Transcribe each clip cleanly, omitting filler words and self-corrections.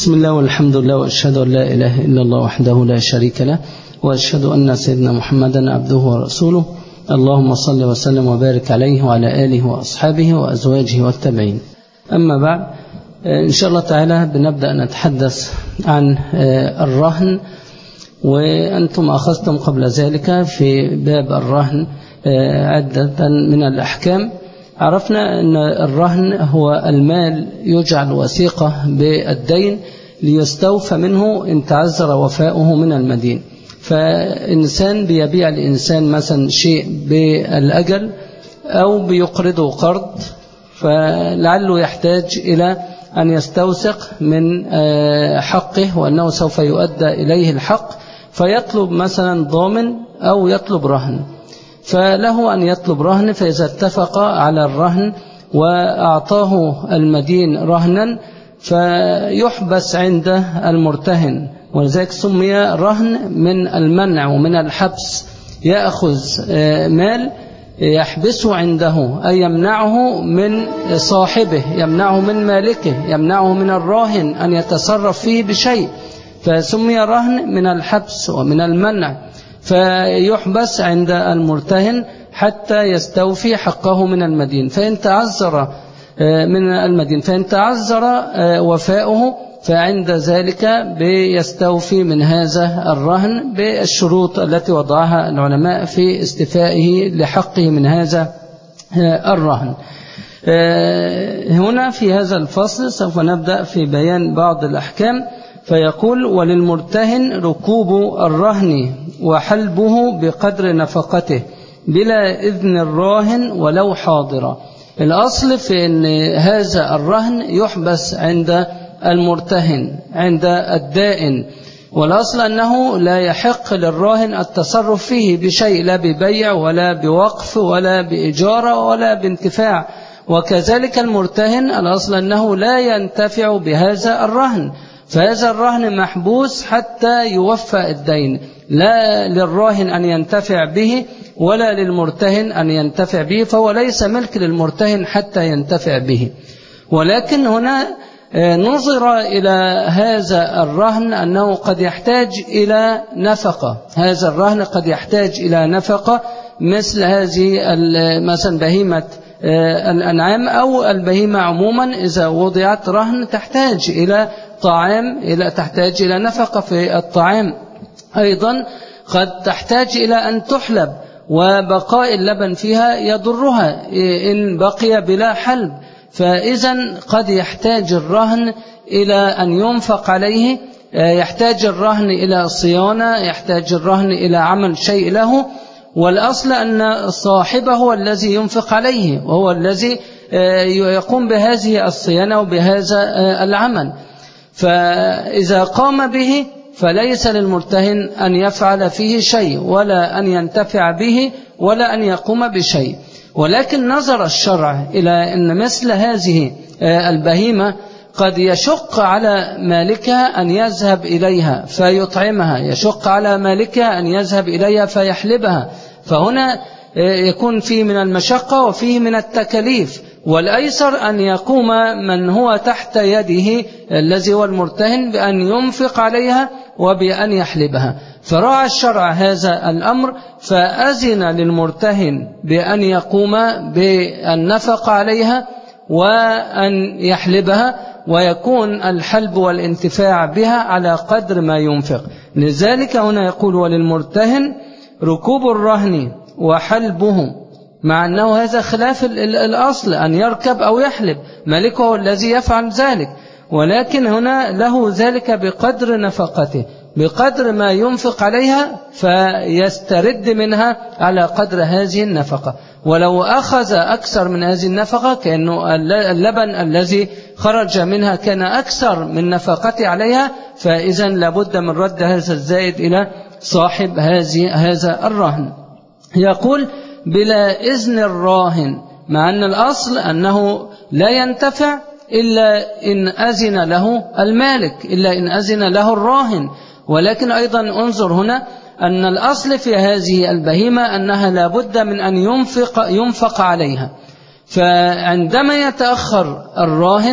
بسم الله والحمد لله وأشهد أن لا إله إلا الله وحده لا شريك له وأشهد أن سيدنا محمدا عبده ورسوله. اللهم صل وسلم وبارك عليه وعلى آله وأصحابه وأزواجه والتابعين. أما بعد، إن شاء الله تعالى بنبدأ نتحدث عن الرهن. وأنتم أخذتم قبل ذلك في باب الرهن عدة من الأحكام. عرفنا أن الرهن هو المال يجعل وثيقة بالدين ليستوفى منه إن تعذر وفاؤه من المدين. فإنسان بيبيع لإنسان مثلا شيء بالأجل أو بيقرضه قرض، فلعله يحتاج إلى أن يستوثق من حقه وأنه سوف يؤدى إليه الحق، فيطلب مثلا ضامن أو يطلب رهن. فله أن يطلب رهن، فإذا اتفق على الرهن وأعطاه المدين رهنا فيحبس عند المرتهن، ولذلك سمي رهن من المنع ومن الحبس. يأخذ مال يحبسه عنده، أي يمنعه من صاحبه، يمنعه من مالكه، يمنعه من الراهن أن يتصرف فيه بشيء، فسمي رهن من الحبس ومن المنع. فيحبس عند المرتهن حتى يستوفي حقه من المدين. فإن تعذر وفاؤه فعند ذلك بيستوفي من هذا الرهن بالشروط التي وضعها العلماء في استيفائه لحقه من هذا الرهن. هنا في هذا الفصل سوف نبدأ في بيان بعض الأحكام. فيقول: وللمرتهن ركوب الرهن وحلبه بقدر نفقته بلا إذن الراهن ولو حاضرا. الأصل في أن هذا الرهن يحبس عند المرتهن عند الدائن، والأصل أنه لا يحق للراهن التصرف فيه بشيء، لا ببيع ولا بوقف ولا بإجارة ولا بانتفاع. وكذلك المرتهن الأصل أنه لا ينتفع بهذا الرهن، فهذا الرهن محبوس حتى يوفى الدين، لا للراهن أن ينتفع به ولا للمرتهن أن ينتفع به، فهو ليس ملك للمرتهن حتى ينتفع به. ولكن هنا نظر إلى هذا الرهن أنه قد يحتاج إلى نفقة. هذا الرهن قد يحتاج إلى نفقة، مثل هذه مثلا بهيمة الأنعام أو البهيمة عموما إذا وضعت رهن تحتاج إلى طعام، تحتاج إلى نفقة في الطعام. أيضا قد تحتاج إلى أن تحلب، وبقاء اللبن فيها يضرها إن بقي بلا حلب. فإذا قد يحتاج الرهن إلى أن ينفق عليه، يحتاج الرهن إلى صيانة، يحتاج الرهن إلى عمل شيء له. والأصل أن صاحبه هو الذي ينفق عليه، وهو الذي يقوم بهذه الصيانة وبهذا العمل. فإذا قام به فليس للمرتهن أن يفعل فيه شيء ولا أن ينتفع به ولا أن يقوم بشيء. ولكن نظر الشرع إلى أن مثل هذه البهيمة قد يشق على مالكها أن يذهب إليها فيطعمها، يشق على مالكها أن يذهب إليها فيحلبها، فهنا يكون فيه من المشقة وفيه من التكاليف. والأيسر أن يقوم من هو تحت يده الذي هو المرتهن بأن ينفق عليها وبأن يحلبها. فرعى الشرع هذا الأمر فأذن للمرتهن بأن يقوم بالنفق عليها وأن يحلبها، ويكون الحلب والانتفاع بها على قدر ما ينفق. لذلك هنا يقول: وللمرتهن ركوب الرهن وحلبه، مع أنه هذا خلاف الأصل أن يركب أو يحلب، مالكه هو الذي يفعل ذلك. ولكن هنا له ذلك بقدر نفقته، بقدر ما ينفق عليها فيسترد منها على قدر هذه النفقة. ولو أخذ أكثر من هذه النفقة، كأنه اللبن الذي خرج منها كان أكثر من نفقته عليها، فإذا لابد من رد هذا الزائد إلى صاحب هذا الرهن. يقول: بلا إذن الراهن، مع أن الأصل أنه لا ينتفع إلا إن أذن له المالك، إلا إن أذن له الراهن. ولكن أيضا انظر هنا أن الأصل في هذه البهيمة أنها لابد من أن ينفق عليها. فعندما يتأخر الراهن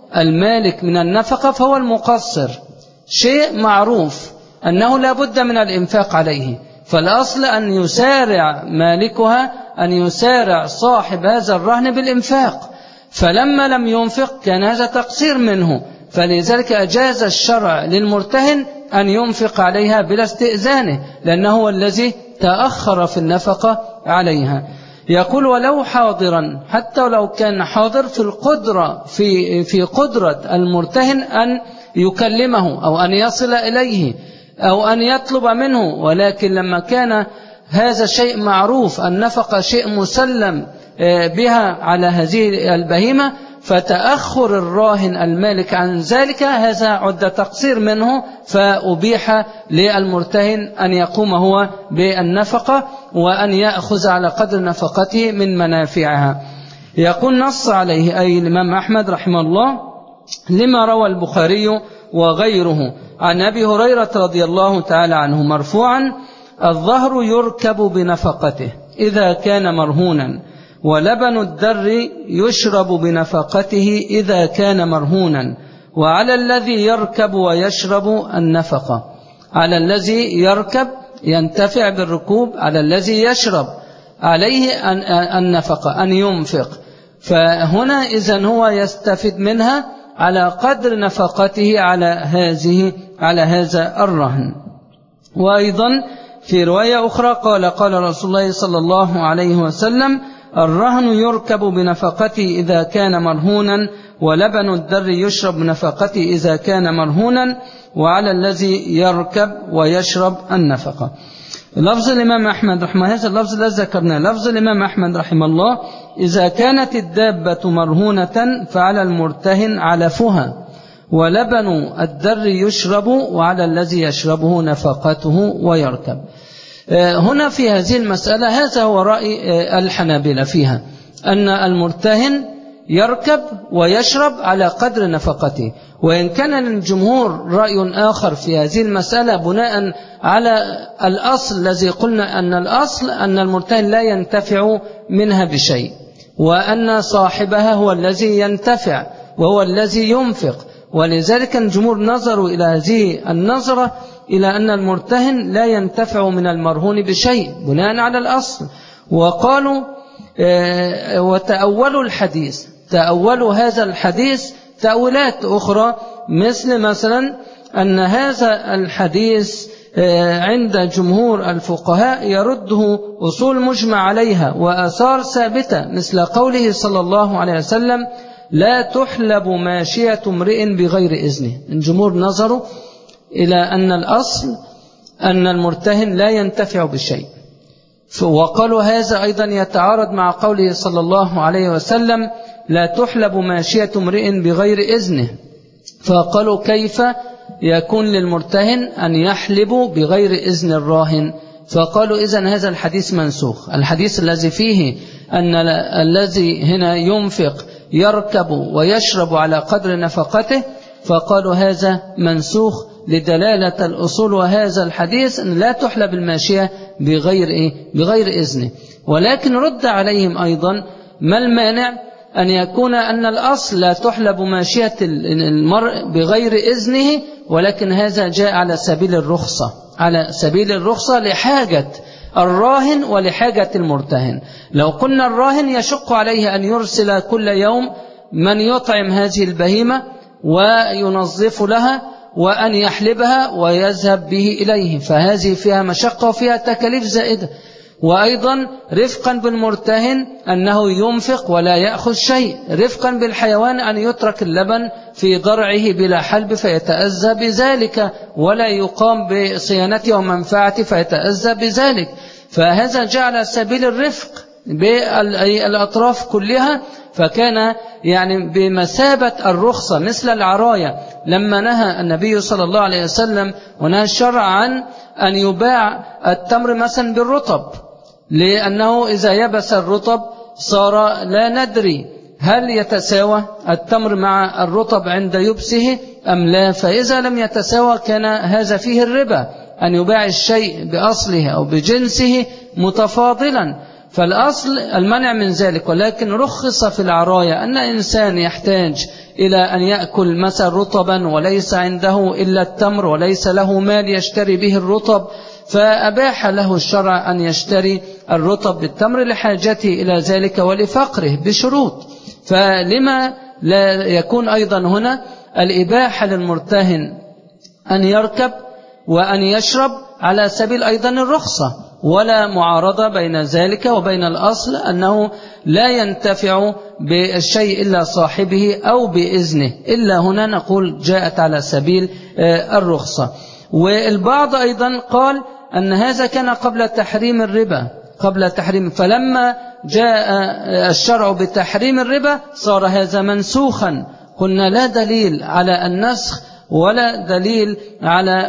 المالك من النفقة فهو المقصر. شيء معروف أنه لا بد من الإنفاق عليه، فالأصل أن يسارع مالكها، أن يسارع صاحب هذا الرهن بالإنفاق، فلما لم ينفق كان هذا تقصير منه، فلذلك أجاز الشرع للمرتهن أن ينفق عليها بلا استئذانه، لأنه هو الذي تأخر في النفقة عليها. يقول ولو حاضرا، حتى لو كان حاضر في القدرة في قدرة المرتهن أن يكلمه أو أن يصل إليه أو أن يطلب منه، ولكن لما كان هذا شيء معروف، النفقة شيء مسلم بها على هذه البهيمة، فتأخر الراهن المالك عن ذلك هذا عد تقصير منه، فأبيح للمرتهن أن يقوم هو بالنفقة وأن يأخذ على قدر نفقته من منافعها. يقول نص عليه أي الإمام أحمد رحمه الله لما روى البخاري وغيره عن أبي هريرة رضي الله تعالى عنه مرفوعا: الظهر يركب بنفقته إذا كان مرهونا، ولبن الدر يشرب بنفقته إذا كان مرهونا، وعلى الذي يركب ويشرب النفقة. على الذي يركب ينتفع بالركوب، على الذي يشرب عليه النفقة أن ينفق، فهنا إذن هو يستفيد منها على قدر نفقته على هذا الرهن. وأيضا في رواية أخرى قال رسول الله صلى الله عليه وسلم: الرهن يركب بنفقته إذا كان مرهونا، ولبن الدر يشرب بنفقته إذا كان مرهونا، وعلى الذي يركب ويشرب النفقة. لفظ الإمام أحمد رحمه، هذا اللفظ الذي ذكرناه لفظ الإمام أحمد رحمه الله: إذا كانت الدابة مرهونة فعلى المرتهن علفها، ولبن الدر يشرب، وعلى الذي يشربه نفقته ويركب. هنا في هذه المسألة هذا هو رأي الحنابلة فيها، أن المرتهن يركب ويشرب على قدر نفقته، وإن كان للجمهور رأي آخر في هذه المسألة بناء على الأصل الذي قلنا أن الأصل أن المرتهن لا ينتفع منها بشيء، وأن صاحبها هو الذي ينتفع وهو الذي ينفق، ولذلك الجمهور نظروا إلى هذه النظرة إلى أن المرتهن لا ينتفع من المرهون بشيء بناء على الأصل. وقالوا وتأولوا الحديث، تأولوا هذا الحديث تأويلات أخرى، مثلا أن هذا الحديث عند جمهور الفقهاء يرده أصول مجمع عليها وآثار ثابتة، مثل قوله صلى الله عليه وسلم: لا تحلب ماشية امرئ بغير إذنه. الجمهور نظروا إلى أن الأصل أن المرتهن لا ينتفع بشيء، وقالوا هذا أيضا يتعارض مع قوله صلى الله عليه وسلم: لا تحلب ماشية امرئ بغير إذنه، فقالوا كيف يكون للمرتهن أن يحلب بغير إذن الراهن؟ فقالوا إذن هذا الحديث منسوخ، الحديث الذي فيه أن الذي هنا ينفق يركب ويشرب على قدر نفقته، فقالوا هذا منسوخ لدلالة الأصول وهذا الحديث أن لا تحلب الماشية بغير إذنه. ولكن رد عليهم أيضا: ما المانع أن يكون أن الأصل لا تحلب ماشية المرء بغير إذنه، ولكن هذا جاء على سبيل الرخصة لحاجة الراهن ولحاجة المرتهن. لو قلنا الراهن يشق عليه أن يرسل كل يوم من يطعم هذه البهيمة وينظف لها وأن يحلبها ويذهب به إليه، فهذه فيها مشقة وفيها تكاليف زائدة. وأيضا رفقا بالمرتهن أنه ينفق ولا يأخذ شيء، رفقا بالحيوان أن يترك اللبن في ضرعه بلا حلب فيتأذى بذلك، ولا يقام بصيانته ومنفعته فيتأذى بذلك. فهذا جعل سبيل الرفق بالأطراف كلها، فكان يعني بمثابة الرخصة، مثل العراية لما نهى النبي صلى الله عليه وسلم ونهى الشرع عن أن يباع التمر مثلا بالرطب، لأنه إذا يبس الرطب صار لا ندري هل يتساوى التمر مع الرطب عند يبسه أم لا، فإذا لم يتساوى كان هذا فيه الربا، أن يباع الشيء بأصله أو بجنسه متفاضلا. فالأصل المنع من ذلك، ولكن رخص في العراية أن إنسان يحتاج إلى أن يأكل مثلا رطبا وليس عنده إلا التمر وليس له مال يشتري به الرطب، فأباح له الشرع أن يشتري الرطب بالتمر لحاجته إلى ذلك ولفقره بشروط. فلما لا يكون أيضا هنا الإباحة للمرتهن أن يركب وأن يشرب على سبيل أيضا الرخصة، ولا معارضة بين ذلك وبين الأصل أنه لا ينتفع بالشيء إلا صاحبه أو بإذنه، إلا هنا نقول جاءت على سبيل الرخصة. والبعض أيضا قال أن هذا كان قبل تحريم الربا، قبل تحريم، فلما جاء الشرع بتحريم الربا صار هذا منسوخا. قلنا لا دليل على النسخ ولا دليل على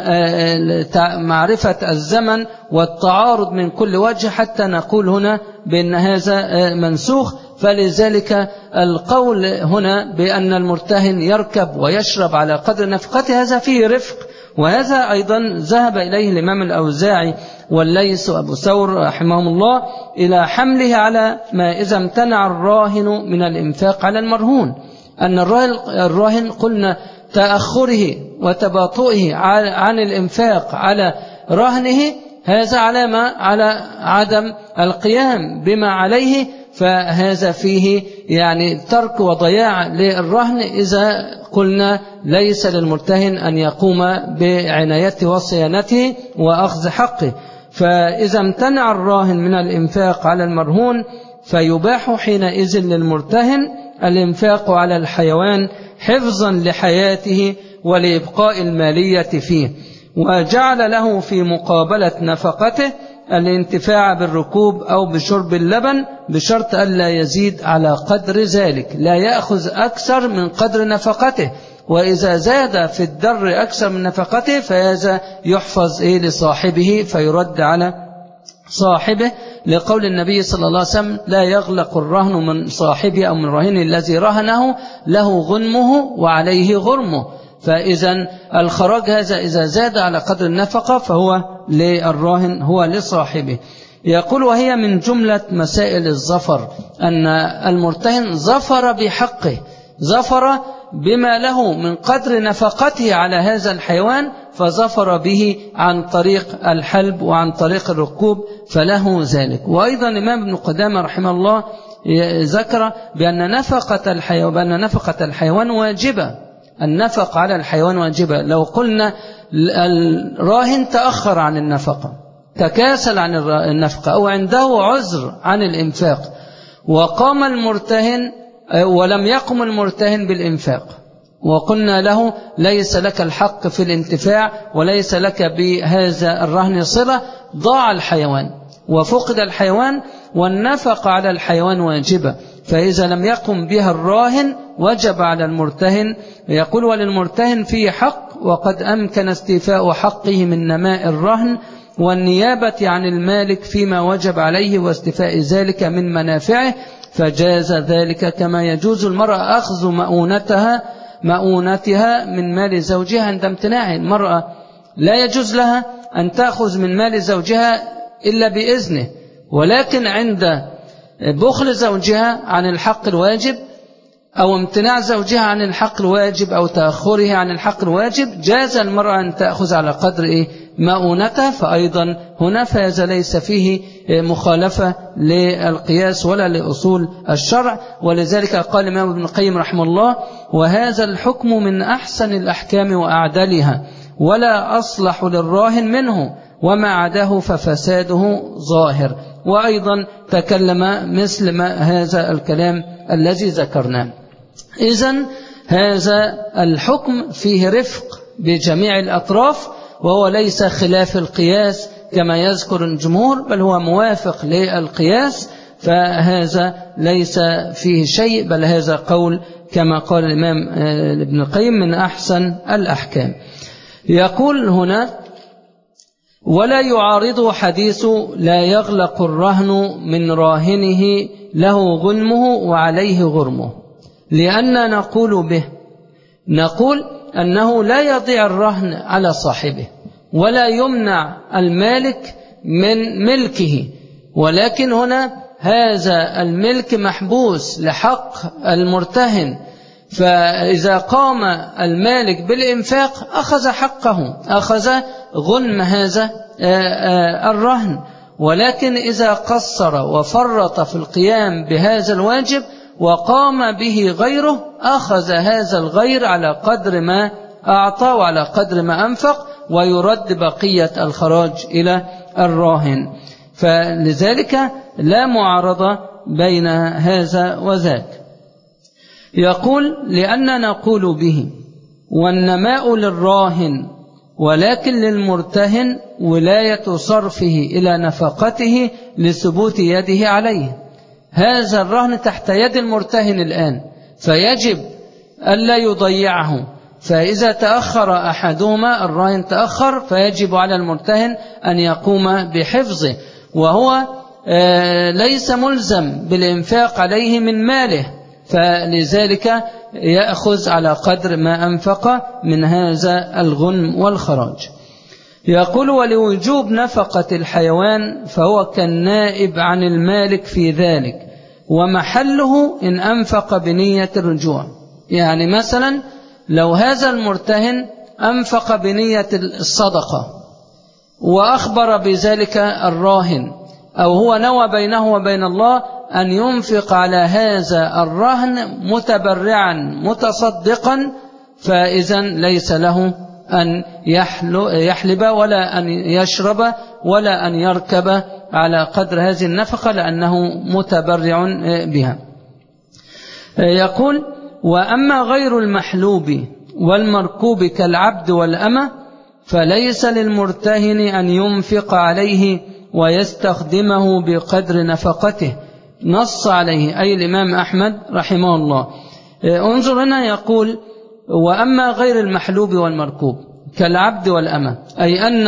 معرفة الزمن والتعارض من كل وجه حتى نقول هنا بأن هذا منسوخ. فلذلك القول هنا بأن المرتهن يركب ويشرب على قدر نفقته هذا فيه رفق، وهذا أيضا ذهب إليه الإمام الأوزاعي والليث وأبو ثور رحمهم الله إلى حمله على ما إذا امتنع الراهن من الإنفاق على المرهون، أن الراهن قلنا تأخره وتباطؤه عن الإنفاق على رهنه هذا علامة على عدم القيام بما عليه، فهذا فيه يعني ترك وضياع للرهن إذا قلنا ليس للمرتهن أن يقوم بعنايته وصيانته وأخذ حقه. فإذا امتنع الراهن من الإنفاق على المرهون فيباح حينئذ للمرتهن الإنفاق على الحيوان حفظا لحياته ولإبقاء المالية فيه، وجعل له في مقابلة نفقته الانتفاع بالركوب أو بشرب اللبن بشرط ألا يزيد على قدر ذلك، لا يأخذ أكثر من قدر نفقته، وإذا زاد في الدر أكثر من نفقته فهذا يحفظ لصاحبه فيرد على صاحبه، لقول النبي صلى الله عليه وسلم لا يغلق الرهن من صاحبه أو من رهنه الذي رهنه له غنمه وعليه غرمه. فإذا الخراج هذا إذا زاد على قدر النفقة فهو للراهن هو لصاحبه. يقول وهي من جملة مسائل الظفر أن المرتهن ظفر بحقه، ظفر بما له من قدر نفقته على هذا الحيوان فظفر به عن طريق الحلب وعن طريق الركوب فله ذلك. وأيضا الإمام ابن قدامة رحمه الله ذكر بأن نفقة الحيوان واجبة، النفق على الحيوان واجبة. لو قلنا الراهن تأخر عن النفقة، تكاسل عن النفقة أو عنده عذر عن الإنفاق وقام المرتهن ولم يقم المرتهن بالإنفاق وقلنا له ليس لك الحق في الانتفاع وليس لك بهذا الرهن صلة، ضاع الحيوان وفقد الحيوان والنفقة على الحيوان واجبة، فإذا لم يقم بها الراهن وجب على المرتهن. يقول وللمرتهن فيه حق وقد أمكن استيفاء حقه من نماء الرهن والنيابة عن المالك فيما وجب عليه واستيفاء ذلك من منافعه، فجاز ذلك كما يجوز المرأة أخذ مؤونتها من مال زوجها عند امتناعه. المرأة لا يجوز لها أن تأخذ من مال زوجها إلا بإذنه، ولكن عند بخل زوجها عن الحق الواجب أو امتناع زوجها عن الحق الواجب أو تأخره عن الحق الواجب جاز المرأة أن تأخذ على قدر مؤونتها. فأيضا هنا فهذا ليس فيه مخالفة للقياس ولا لأصول الشرع. ولذلك قال الإمام ابن القيم رحمه الله وهذا الحكم من أحسن الأحكام وأعدلها ولا أصلح للراهن منه وما عداه ففساده ظاهر. وأيضا تكلم مثل ما هذا الكلام الذي ذكرناه. إذن هذا الحكم فيه رفق بجميع الأطراف وهو ليس خلاف القياس كما يذكر الجمهور، بل هو موافق للقياس، فهذا ليس فيه شيء، بل هذا قول كما قال الإمام ابن القيم من أحسن الأحكام. يقول هنا ولا يعارض حديث لا يغلق الرهن من راهنه له غنمه وعليه غرمه، لأن نقول به نقول أنه لا يضيع الرهن على صاحبه ولا يمنع المالك من ملكه، ولكن هنا هذا الملك محبوس لحق المرتهن، فإذا قام المالك بالإنفاق أخذ حقه، أخذ غنم هذا الرهن. ولكن إذا قصر وفرط في القيام بهذا الواجب وقام به غيره أخذ هذا الغير على قدر ما أعطى وعلى قدر ما أنفق، ويرد بقية الخراج إلى الراهن. فلذلك لا معارضة بين هذا وذاك. يقول لأن نقول به والنماء للراهن ولكن للمرتهن ولاية صرفه إلى نفقته لثبوت يده عليه. هذا الرهن تحت يد المرتهن الآن، فيجب ألا يضيعه، فإذا تأخر أحدهما الراهن تأخر فيجب على المرتهن أن يقوم بحفظه، وهو ليس ملزم بالإنفاق عليه من ماله، فلذلك يأخذ على قدر ما أنفق من هذا الغنم والخراج. يقول ولوجوب نفقة الحيوان فهو كالنائب عن المالك في ذلك، ومحله إن أنفق بنية الرجوع. يعني مثلا لو هذا المرتهن أنفق بنية الصدقة وأخبر بذلك الراهن، أو هو نوى بينه وبين الله أن ينفق على هذا الرهن متبرعا متصدقا، فإذا ليس له أن يحلب ولا أن يشرب ولا أن يركب على قدر هذه النفقة لأنه متبرع بها. يقول وأما غير المحلوب والمركوب كالعبد والأمة فليس للمرتهن أن ينفق عليه ويستخدمه بقدر نفقته، نص عليه أي الإمام أحمد رحمه الله. انظر هنا يقول وأما غير المحلوب والمركوب كالعبد والأمة، أي أن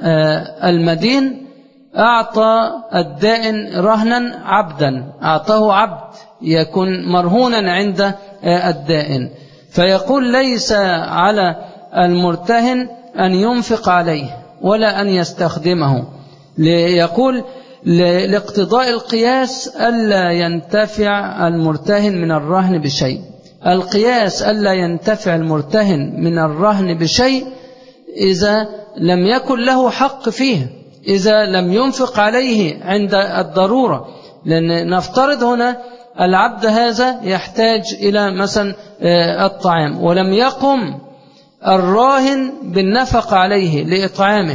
المدين أعطى الدائن رهنا عبدا، أعطاه عبد يكون مرهونا عند الدائن، فيقول ليس على المرتهن أن ينفق عليه ولا أن يستخدمه. يقول لاقتضاء القياس ألا ينتفع المرتهن من الرهن بشيء. القياس ألا ينتفع المرتهن من الرهن بشيء إذا لم يكن له حق فيه، إذا لم ينفق عليه عند الضرورة. لأن نفترض هنا العبد هذا يحتاج إلى مثلا الطعام، ولم يقم الراهن بالنفق عليه لإطعامه،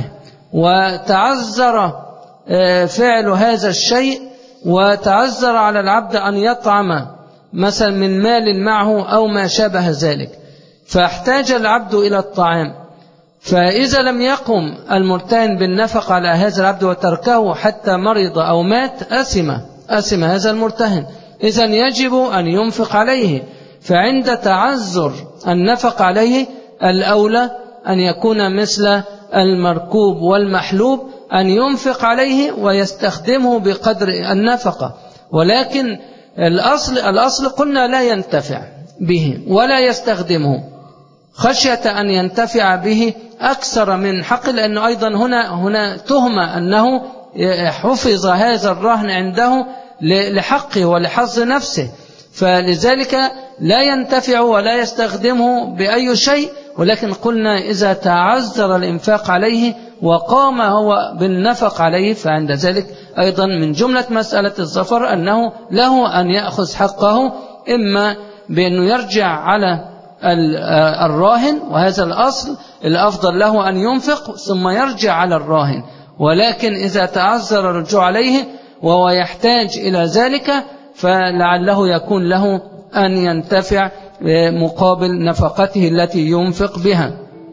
وتعذر فعل هذا الشيء، وتعذر على العبد أن يطعم مثلا من مال معه أو ما شابه ذلك، فاحتاج العبد إلى الطعام، فإذا لم يقم المرتهن بالنفق على هذا العبد وتركه حتى مرض أو مات أثم هذا المرتهن. إذن يجب أن ينفق عليه، فعند تعذر النفق عليه الأولى أن يكون مثل المركوب والمحلوب، أن ينفق عليه ويستخدمه بقدر النفقة. ولكن الأصل قلنا لا ينتفع به ولا يستخدمه، خشية أن ينتفع به أكثر من حق، لأنه أيضا هنا تهمة أنه حفظ هذا الرهن عنده لحقه ولحظ نفسه، فلذلك لا ينتفع ولا يستخدمه بأي شيء. ولكن قلنا إذا تعذر الإنفاق عليه وقام هو بالنفق عليه، فعند ذلك أيضا من جملة مسألة الظفر أنه له أن يأخذ حقه، إما بأنه يرجع على الراهن، وهذا الأصل الأفضل له أن ينفق ثم يرجع على الراهن. ولكن إذا تعذر الرجوع عليه وهو يحتاج إلى ذلك فلعله يكون له أن ينتفع مقابل نفقته التي ينفق بها.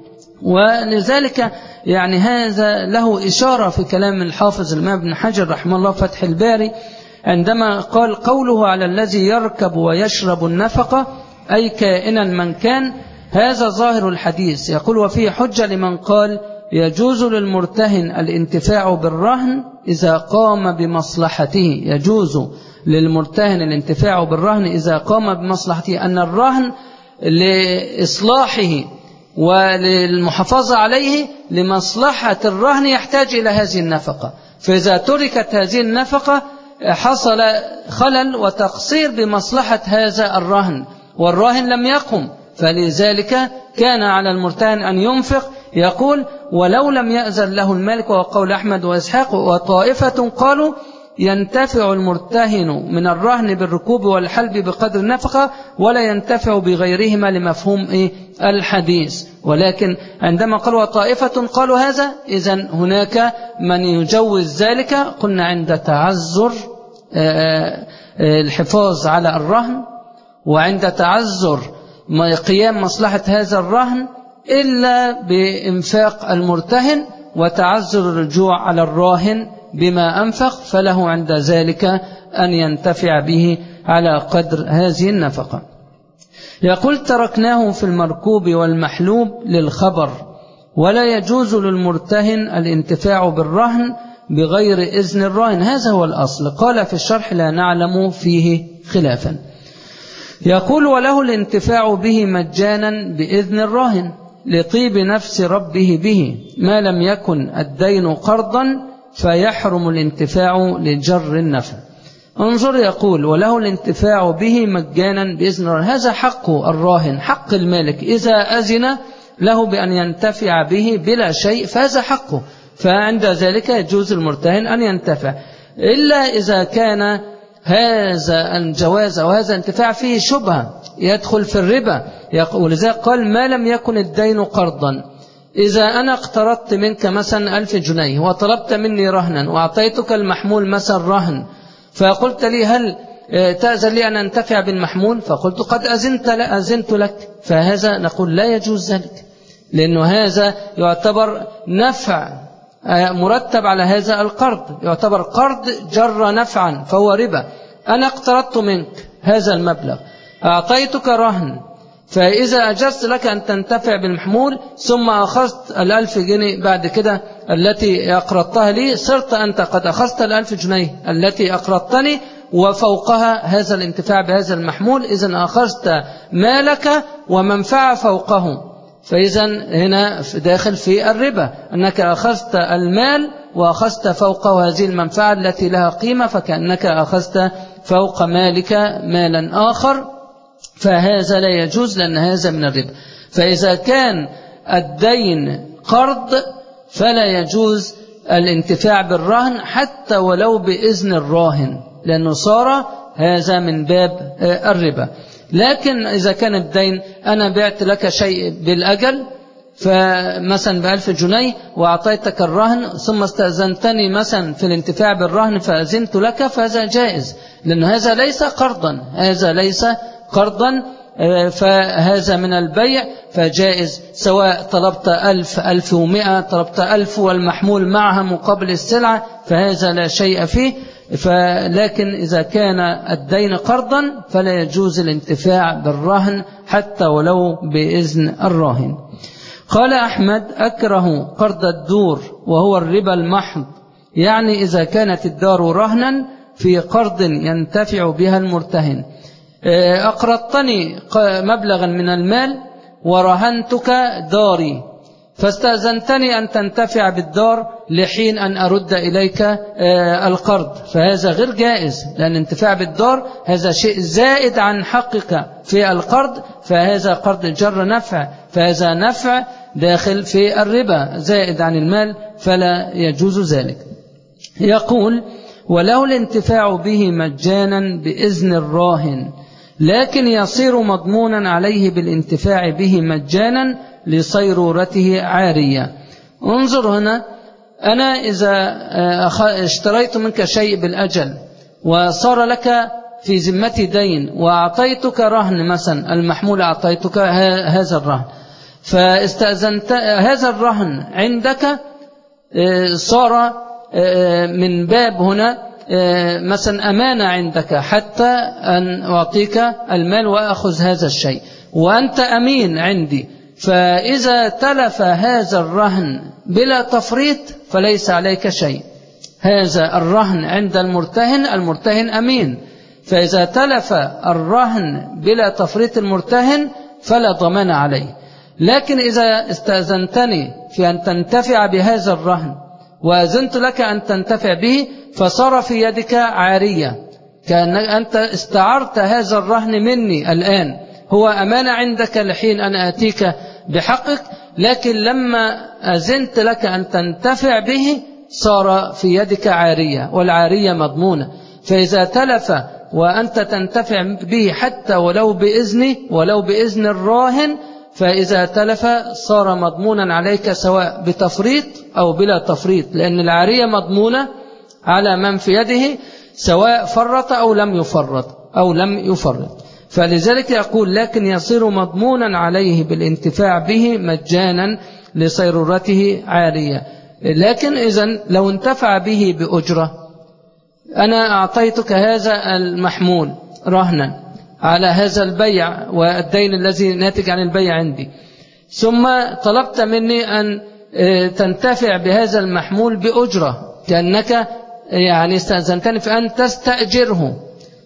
ولذلك يعني هذا له إشارة في كلام الحافظ الإمام ابن حجر رحمه الله فتح الباري، عندما قال قوله على الذي يركب ويشرب النفقة أي كائنا من كان، هذا ظاهر الحديث. يقول وفيه حجة لمن قال يجوز للمرتهن الانتفاع بالرهن إذا قام بمصلحته، يجوز للمرتهن الانتفاع بالرهن إذا قام بمصلحته، أن الرهن لإصلاحه وللمحافظة عليه لمصلحة الرهن يحتاج إلى هذه النفقة، فإذا تركت هذه النفقة حصل خلل وتقصير بمصلحة هذا الرهن والراهن لم يقم، فلذلك كان على المرتهن أن ينفق. يقول ولو لم يأذن له المالك، وقول أحمد وإسحاق وطائفة قالوا ينتفع المرتهن من الرهن بالركوب والحلب بقدر النفقة ولا ينتفع بغيرهما لمفهوم الحديث. ولكن عندما قالوا طائفة قالوا هذا، إذن هناك من يجوز ذلك. قلنا عند تعذر الحفاظ على الرهن، وعند تعذر قيام مصلحة هذا الرهن إلا بإنفاق المرتهن وتعذر الرجوع على الراهن بما أنفق، فله عند ذلك أن ينتفع به على قدر هذه النفقة. يقول تركناه في المركوب والمحلوب للخبر، ولا يجوز للمرتهن الانتفاع بالرهن بغير إذن الراهن، هذا هو الأصل. قال في الشرح لا نعلم فيه خلافا. يقول وله الانتفاع به مجانا بإذن الراهن لطيب نفس ربه به ما لم يكن الدين قرضا فيحرم الانتفاع لجر النفع. انظر، يقول وله الانتفاع به مجانا بإذن الراهن، هذا حق الراهن، حق المالك إذا أذن له بأن ينتفع به بلا شيء فهذا حقه، فعند ذلك يجوز المرتهن أن ينتفع، إلا إذا كان هذا الجواز أو هذا الانتفاع فيه شبهة يدخل في الربا. ولذلك قال ما لم يكن الدين قرضا. إذا أنا اقترضت منك مثلا 1000 جنيه وطلبت مني رهنا وأعطيتك المحمول مثلا رهن، فقلت لي هل تأذن لي أن أنتفع بالمحمول؟ فقلت قد أذنت لك، فهذا نقول لا يجوز ذلك، لأنه هذا يعتبر نفع مرتب على هذا القرض، يعتبر قرض جر نفعا فهو ربا. أنا اقترضت منك هذا المبلغ، أعطيتك رهن، فإذا أجزت لك أن تنتفع بالمحمول ثم أخذت 1000 جنيه بعد كده التي أقرضتها لي، صرت أنت قد أخذت 1000 جنيه التي أقرضتني وفوقها هذا الانتفاع بهذا المحمول، إذن أخذت مالك ومنفعة فوقه، فإذا هنا داخل في الربا أنك أخذت المال وأخذت فوقه هذه المنفعة التي لها قيمة، فكأنك أخذت فوق مالك مالا آخر، فهذا لا يجوز لأن هذا من الربا. فإذا كان الدين قرض فلا يجوز الانتفاع بالرهن حتى ولو بإذن الراهن، لأنه صار هذا من باب الربا. لكن إذا كان الدين أنا بعت لك شيء بالأجل، فمثلا ب1000 جنيه وأعطيتك الرهن ثم استأذنتني مثلا في الانتفاع بالرهن فأذنت لك، فهذا جائز، لأن هذا ليس قرضا، هذا ليس قرضا، فهذا من البيع فجائز، سواء طلبت 1000 1100 طلبت 1000 والمحمول معها مقابل السلعة فهذا لا شيء فيه. لكن إذا كان الدين قرضا فلا يجوز الانتفاع بالرهن حتى ولو بإذن الراهن. قال أحمد أكره قرض الدور وهو الربا المحض، يعني إذا كانت الدار رهنا في قرض ينتفع بها المرتهن. أقرضتني مبلغا من المال ورهنتك داري، فاستأذنتني أن تنتفع بالدار لحين أن أرد إليك القرض، فهذا غير جائز، لأن انتفاع بالدار هذا شيء زائد عن حقك في القرض، فهذا قرض جر نفع، فهذا نفع داخل في الربا زائد عن المال، فلا يجوز ذلك. يقول وله الانتفاع به مجانا بإذن الراهن، لكن يصير مضمونا عليه بالانتفاع به مجانا لصيرورته عارية. انظر هنا، أنا إذا اشتريت منك شيء بالأجل وصار لك في ذمتي دين وأعطيتك رهن، مثلا المحمول أعطيتك هذا الرهن، فاستأذنت هذا الرهن عندك، صار من باب هنا مثلا أمانة عندك حتى أن أعطيك المال وأخذ هذا الشيء وأنت أمين عندي، فإذا تلف هذا الرهن بلا تفريط فليس عليك شيء. هذا الرهن عند المرتهن أمين، فإذا تلف الرهن بلا تفريط المرتهن فلا ضمان عليه. لكن إذا استأذنتني في أن تنتفع بهذا الرهن وأذنت لك أن تنتفع به، فصار في يدك عارية، كأنك أنت استعرت هذا الرهن مني الآن، هو أمانة عندك لحين أن آتيك بحقك، لكن لما أذنت لك أن تنتفع به صار في يدك عارية، والعارية مضمونة. فإذا تلف وأنت تنتفع به حتى ولو بإذن الراهن، فإذا تلف صار مضمونا عليك سواء بتفريط أو بلا تفريط، لأن العارية مضمونة على من في يده سواء فرط أو لم يفرط. فلذلك يقول لكن يصير مضمونا عليه بالانتفاع به مجانا لصيرورته عارية. لكن إذن لو انتفع به بأجرة، أنا أعطيتك هذا المحمول رهنا على هذا البيع والدين الذي ناتج عن البيع عندي، ثم طلبت مني أن تنتفع بهذا المحمول بأجرة، كأنك يعني استأذنتني في أن تستأجره،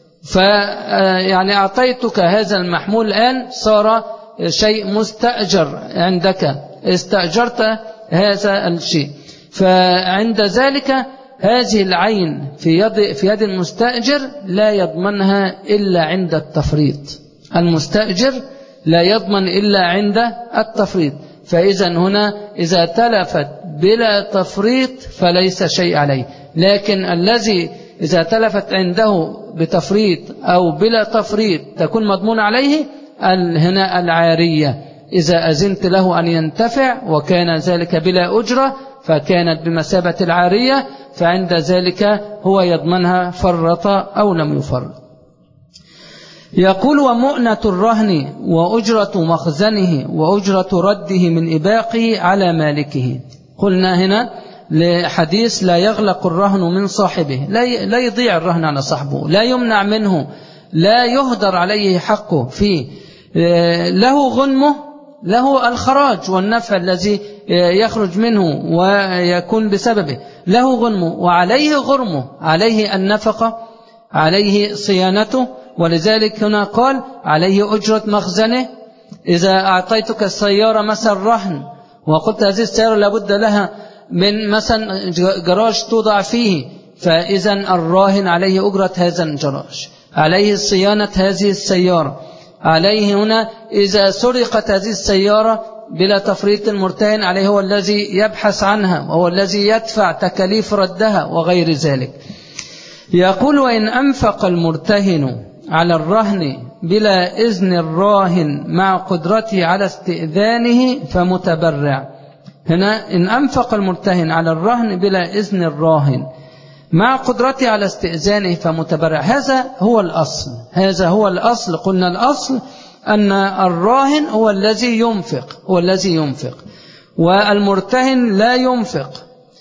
يعني أعطيتك هذا المحمول الآن صار شيء مستأجر عندك، استأجرت هذا الشيء. فعند ذلك هذه العين في يد المستأجر لا يضمنها إلا عند التفريط، المستأجر لا يضمن إلا عند التفريط. فإذا هنا إذا تلفت بلا تفريط فليس شيء عليه، لكن الذي إذا تلفت عنده بتفريط أو بلا تفريط تكون مضمون عليه هنا العارية، إذا أذنت له أن ينتفع وكان ذلك بلا أجرة فكانت بمثابة العارية، فعند ذلك هو يضمنها فرط أو لم يفرط. يقول ومؤنة الرهن وأجرة مخزنه وأجرة رده من إباقه على مالكه. قلنا هنا لحديث لا يغلق الرهن من صاحبه، لا يضيع الرهن على صاحبه، لا يمنع منه، لا يهدر عليه حقه فيه، له غنمه، له الخراج والنفع الذي يخرج منه ويكون بسببه، له غنمه وعليه غرمه، عليه النفقة، عليه صيانته. ولذلك هنا قال عليه أجرة مخزنه. إذا أعطيتك السيارة مثلا رهن وقلت هذه السيارة لابد لها من مثلا جراج توضع فيه، فإذا الراهن عليه أجرة هذا الجراج، عليه صيانة هذه السيارة، عليه هنا إذا سرقت هذه السيارة بلا تفريط المرتهن عليه هو الذي يبحث عنها وهو الذي يدفع تكاليف ردها وغير ذلك. يقول وإن أنفق المرتهن على الرهن بلا إذن الراهن مع قدرته على استئذانه فمتبرع. هنا إن أنفق المرتهن على الرهن بلا إذن الراهن مع قدرته على استئذانه فمتبرع. هذا هو الأصل. قلنا الأصل أن الراهن هو الذي ينفق والمرتهن لا ينفق.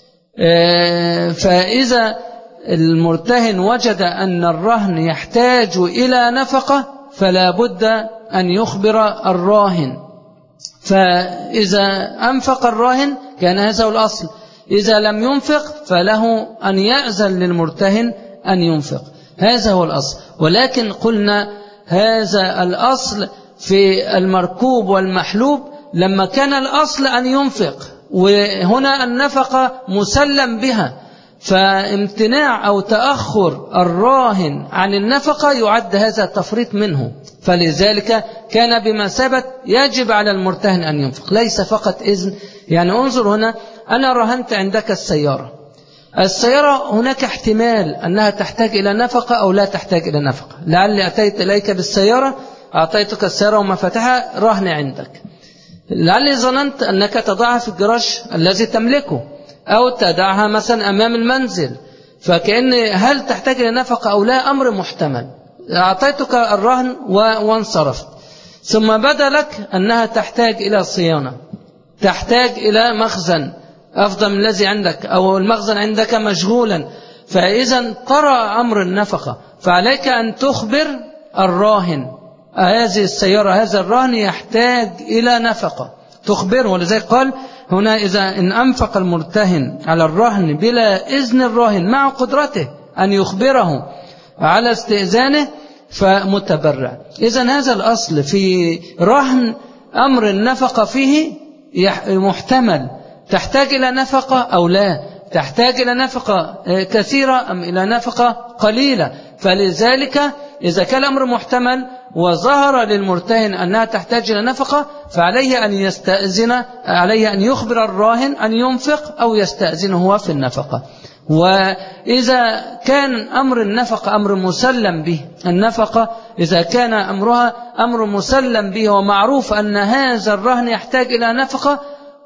فإذا المرتهن وجد أن الرهن يحتاج إلى نفقة فلا بد أن يخبر الراهن، فإذا أنفق الراهن كان هذا هو الأصل. إذا لم ينفق فله أن يأذن للمرتهن أن ينفق، هذا هو الأصل. ولكن قلنا هذا الأصل في المركوب والمحلوب لما كان الأصل أن ينفق، وهنا النفقة مسلم بها، فامتناع أو تأخر الراهن عن النفقة يعد هذا تفريط منه، فلذلك كان بمثابة يجب على المرتهن أن ينفق، ليس فقط إذن. يعني انظر هنا، أنا رهنت عندك السيارة هناك احتمال أنها تحتاج إلى نفقة أو لا تحتاج إلى نفقة. لعلي أتيت إليك بالسيارة، أعطيتك السيارة ومفاتيحها رهن عندك، لعلي ظننت أنك تضعها في الجراج الذي تملكه أو تدعها مثلا أمام المنزل، فكأن هل تحتاج إلى نفقة أو لا أمر محتمل. أعطيتك الرهن وانصرفت، ثم بدا لك أنها تحتاج إلى صيانة، تحتاج إلى مخزن أفضل من الذي عندك، أو المخزن عندك مشغولا، فإذا طرأ أمر النفقة، فعليك أن تخبر الراهن هذه السيارة، هذا الرهن يحتاج إلى نفقة، تخبره. ولذلك قال هنا إذا إن أنفق المرتهن على الرهن بلا إذن الراهن مع قدرته أن يخبره على استئذانه فمتبرع. إذن هذا الأصل في رهن أمر النفقة فيه محتمل، تحتاج إلى نفقة أو لا، تحتاج إلى نفقة كثيرة أم إلى نفقة قليلة. فلذلك إذا كان الأمر محتمل وظهر للمرتهن أنها تحتاج إلى نفقة فعليه أن يستأذن، عليه أن يخبر الراهن أن ينفق أو يستأذنه هو في النفقة. وإذا كان أمر النفقة أمر مسلم به، النفقة إذا كان أمرها أمر مسلم به ومعروف أن هذا الرهن يحتاج إلى نفقة،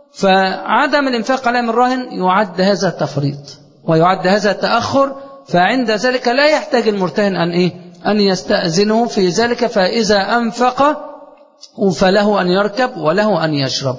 فعدم الإنفاق عليه من الراهن يعد هذا تفريط ويعد هذا تأخر، فعند ذلك لا يحتاج المرتهن أن يستأذنه في ذلك. فإذا أنفق فله أن يركب وله أن يشرب.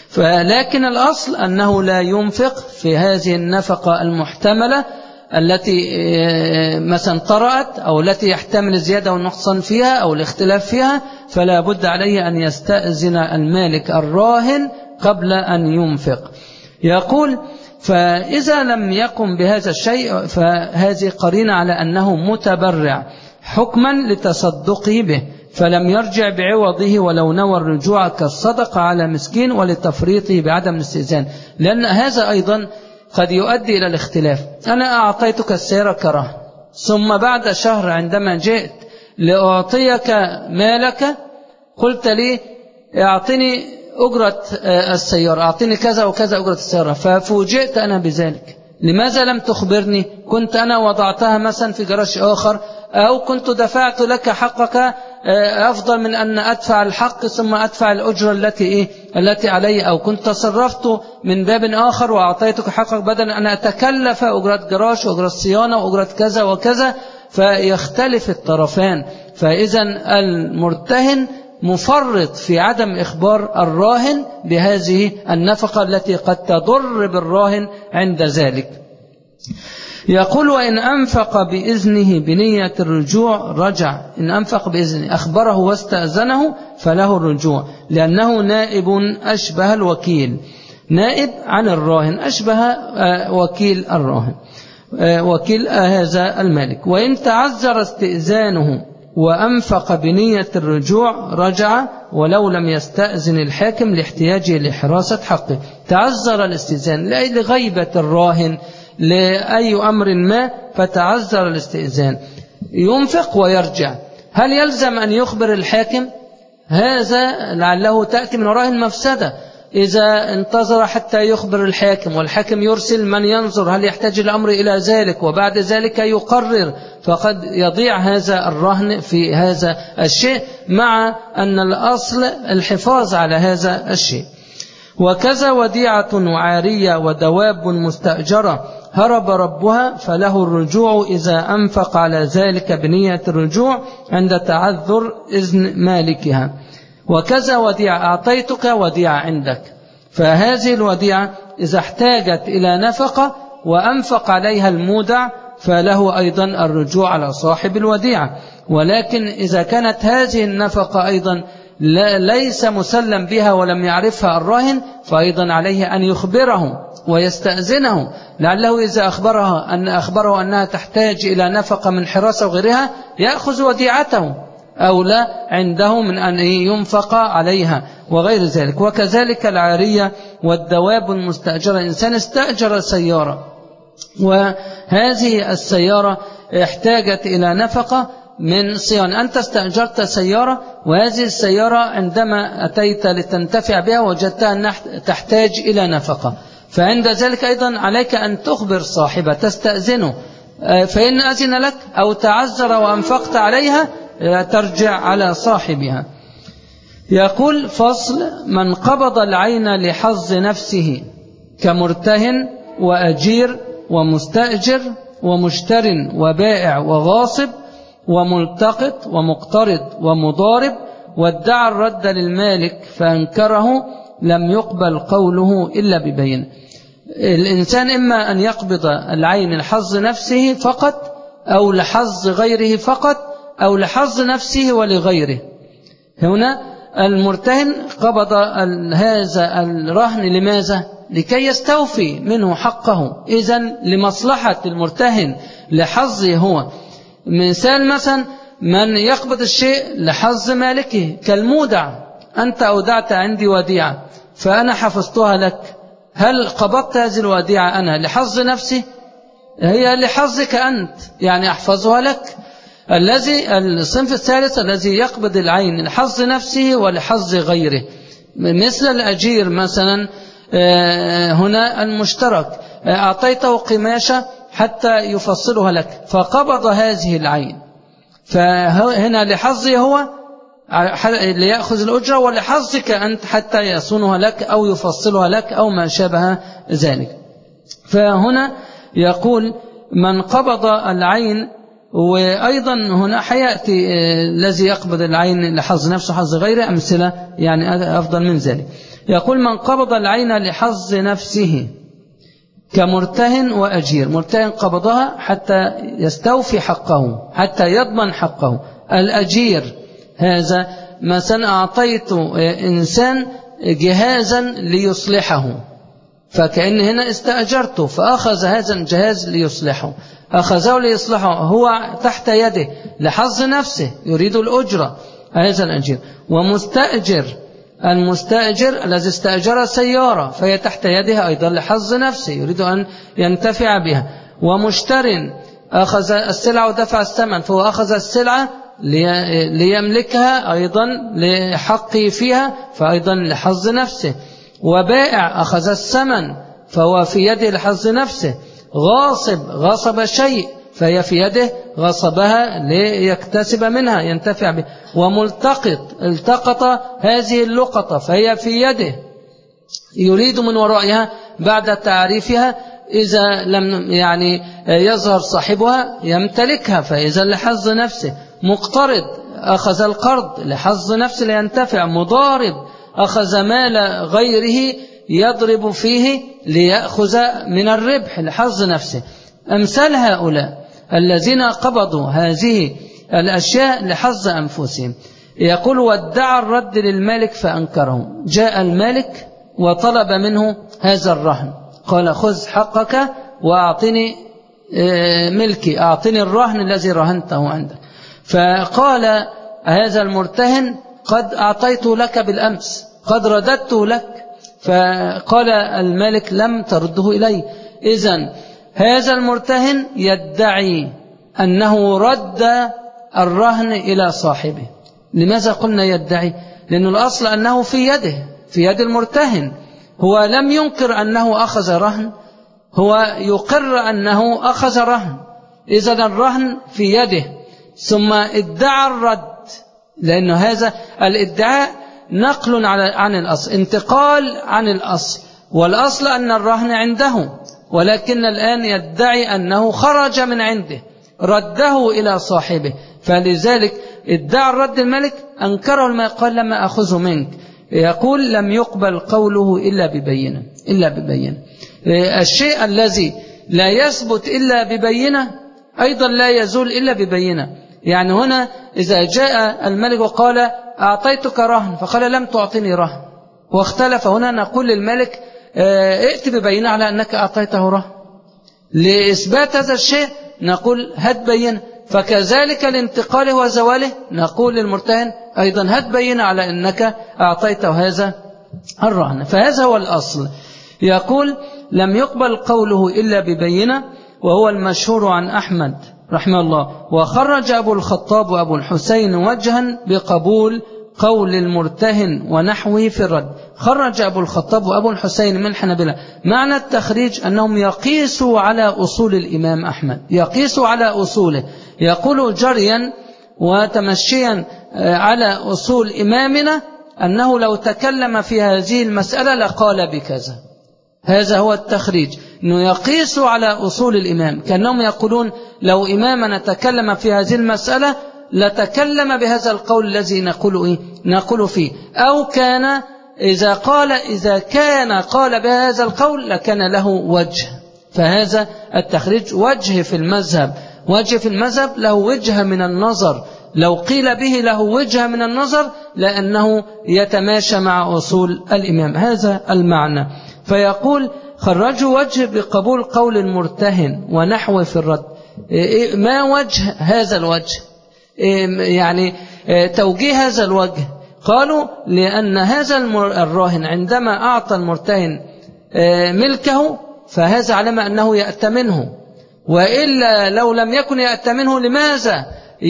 لكن الأصل أنه لا ينفق في هذه النفقة المحتملة التي مثلا طرأت أو التي يحتمل الزيادة والنقصان فيها أو الاختلاف فيها، فلا بد عليه أن يستأذن المالك الراهن قبل أن ينفق. يقول فإذا لم يقم بهذا الشيء فهذه قرينة على أنه متبرع حكما لتصدقه به، فلم يرجع بعوضه ولو نوى الرجوع كالصدقة على مسكين ولتفريطه بعدم الاستئذان، لأن هذا أيضا قد يؤدي إلى الاختلاف. أنا أعطيتك السيارة كرهن، ثم بعد شهر عندما جئت لأعطيك مالك قلت لي أعطني أجرة السيارة، أعطيني كذا وكذا أجرة السيارة، ففوجئت أنا بذلك. لماذا لم تخبرني؟ كنت أنا وضعتها مثلا في جراج آخر، أو كنت دفعت لك حقك أفضل من أن أدفع الحق ثم أدفع الأجرة التي علي، أو كنت تصرفت من باب آخر وأعطيتك حقك بدل أن أتكلف أجرة جراج وأجرة صيانة وأجرة كذا وكذا، فيختلف الطرفان. فإذا المرتهن مفرط في عدم إخبار الراهن بهذه النفقة التي قد تضر بالراهن عند ذلك. يقول وإن أنفق بإذنه بنية الرجوع رجع. إن أنفق بإذنه أخبره واستأذنه فله الرجوع، لأنه نائب أشبه الوكيل، نائب عن الراهن أشبه وكيل الراهن، وكيل هذا المالك. وإن تعذر استئذانه وأنفق بنية الرجوع رجع ولو لم يستأذن الحاكم لاحتياجه لحراسة حقه. تعذر الاستئذان لغيبة الراهن لأي أمر ما فتعذر الاستئذان، ينفق ويرجع. هل يلزم أن يخبر الحاكم؟ هذا لعله تأتي من وراء المفسدة. إذا انتظر حتى يخبر الحاكم والحاكم يرسل من ينظر هل يحتاج الأمر إلى ذلك وبعد ذلك يقرر، فقد يضيع هذا الرهن في هذا الشيء، مع أن الأصل الحفاظ على هذا الشيء. وكذا وديعة وعارية ودواب مستأجرة هرب ربها فله الرجوع إذا أنفق على ذلك بنية الرجوع عند تعذر إذن مالكها. وكذا وديعة أعطيتك وديعة عندك، فهذه الوديعة إذا احتاجت إلى نفقة وأنفق عليها المودع فله أيضا الرجوع على صاحب الوديعة. ولكن إذا كانت هذه النفقة أيضا ليس مسلم بها ولم يعرفها الراهن فأيضا عليه أن يخبره ويستأذنه، لعله إذا أخبره أنها تحتاج إلى نفقة من حراسة وغيرها يأخذ وديعته أو لا عنده من أن ينفق عليها وغير ذلك. وكذلك العارية والدواب المستأجرة. إنسان استأجر سيارة وهذه السيارة احتاجت إلى نفقة من صيانة، أنت استأجرت سيارة وهذه السيارة عندما أتيت لتنتفع بها وجدتها أنها تحتاج إلى نفقة، فعند ذلك أيضا عليك أن تخبر صاحبها تستأذنه، فإن أذن لك أو تعذر وأنفقت عليها ترجع على صاحبها. يقول فصل من قبض العين لحظ نفسه كمرتهن وأجير ومستأجر ومشتر وبائع وغاصب وملتقط ومقترض ومضارب، وادعى الرد للمالك فأنكره لم يقبل قوله إلا ببينة. الإنسان إما أن يقبض العين لحظ نفسه فقط أو لحظ غيره فقط أو لحظ نفسه ولغيره. هنا المرتهن قبض هذا الرهن لماذا؟ لكي يستوفي منه حقه، إذن لمصلحة المرتهن لحظه هو. مثال مثلا من يقبض الشيء لحظ مالكه كالمودع، أنت أودعت عندي وديعة فأنا حفظتها لك، هل قبضت هذه الوديعة أنا لحظ نفسي؟ هي لحظك أنت، يعني أحفظها لك. الصنف الثالث الذي يقبض العين لحظ نفسه ولحظ غيره، مثل الأجير مثلا. هنا المشترك أعطيته قماشة حتى يفصلها لك فقبض هذه العين، فهنا لحظه هو ليأخذ الأجرة، ولحظك أنت حتى يصونها لك أو يفصلها لك أو ما شابه ذلك. فهنا يقول من قبض العين. وأيضا هنا حياتي الذي يقبض العين لحظ نفسه حظ غيره، أمثلة يعني أفضل من ذلك. يقول من قبض العين لحظ نفسه كمرتهن وأجير. مرتهن قبضها حتى يستوفي حقه، حتى يضمن حقه. الأجير هذا مثلا أعطيت إنسان جهازا ليصلحه، فكأن هنا استأجرته فأخذ هذا الجهاز ليصلحه، أخذه ليصلحه، هو تحت يده لحظ نفسه يريد الأجرة، هذا الأجير. ومستأجر، المستأجر الذي استأجر سيارة فهي تحت يده أيضا لحظ نفسه يريد أن ينتفع بها. ومشتر أخذ السلعة ودفع الثمن فهو أخذ السلعة ليملكها أيضا لحقه فيها فأيضا لحظ نفسه. وبائع أخذ الثمن فهو في يده لحظ نفسه. غاصب غصب شيء فهي في يده غصبها ليكتسب منها ينتفع بها. وملتقط التقط هذه اللقطة فهي في يده يريد من ورائها بعد تعريفها إذا لم يعني يظهر صاحبها يمتلكها فإذا لحظ نفسه. مقترض أخذ القرض لحظ نفسه لينتفع. مضارب أخذ مال غيره يضرب فيه ليأخذ من الربح لحظ نفسه. أمثال هؤلاء الذين قبضوا هذه الأشياء لحظ أنفسهم. يقول وادعى الرد للمالك فأنكره. جاء المالك وطلب منه هذا الرهن، قال خذ حقك وأعطني ملكي، أعطني الرهن الذي رهنته عندك. فقال هذا المرتهن قد أعطيته لك بالأمس، قد رددته لك. فقال المالك لم ترده إلي. إذن هذا المرتهن يدعي أنه رد الرهن إلى صاحبه. لماذا قلنا يدعي؟ لأن الأصل أنه في يده، في يد المرتهن، هو لم ينكر أنه أخذ رهن، هو يقر أنه أخذ رهن. إذن الرهن في يده ثم ادعى الرد، لأن هذا الادعاء نقل عن الأصل، انتقال عن الأصل، والأصل أن الرهن عنده، ولكن الآن يدعي أنه خرج من عنده رده إلى صاحبه. فلذلك ادعى الرد الملك أنكره الملك قال لما أخذه منك. يقول لم يقبل قوله إلا ببينة، إلا ببينة. الشيء الذي لا يثبت إلا ببينة أيضا لا يزول إلا ببينة. يعني هنا إذا جاء الملك وقال أعطيتك رهن فقال لم تعطني رهن واختلف، هنا نقول للملك ائت ببينة على أنك أعطيته رهن. لإثبات هذا الشيء نقول هات بينة. فكذلك الانتقال وزواله نقول للمرتهن أيضا هات بينة على أنك أعطيته هذا الرهن. فهذا هو الأصل. يقول لم يقبل قوله إلا ببينة، وهو المشهور عن أحمد رحمه الله. وخرج أبو الخطاب وأبو الحسين وجها بقبول قول المرتهن ونحوه في الرد. خرج أبو الخطاب وأبو الحسين من الحنابلة. معنى التخريج أنهم يقيسوا على أصول الإمام أحمد، يقيسوا على أصوله، يقولوا جريا وتمشيا على أصول إمامنا أنه لو تكلم في هذه المسألة لقال بكذا. هذا هو التخريج، أنه يقيسوا على أصول الإمام، كأنهم يقولون لو إمامنا تكلم في هذه المسألة لتكلم بهذا القول الذي نقول فيه، أو كان إذا كان قال بهذا القول لكان له وجه. فهذا التخريج وجه في المذهب، وجه في المذهب له وجه من النظر، لو قيل به له وجه من النظر لأنه يتماشى مع أصول الإمام. هذا المعنى. فيقول خرجوا وجه بقبول قول المرتهن ونحوه في الرد. ما وجه هذا الوجه؟ يعني توجيه هذا الوجه. قالوا لأن هذا الراهن عندما أعطى المرتهن ملكه فهذا علم أنه يأتمنه، وإلا لو لم يكن يأتمنه لماذا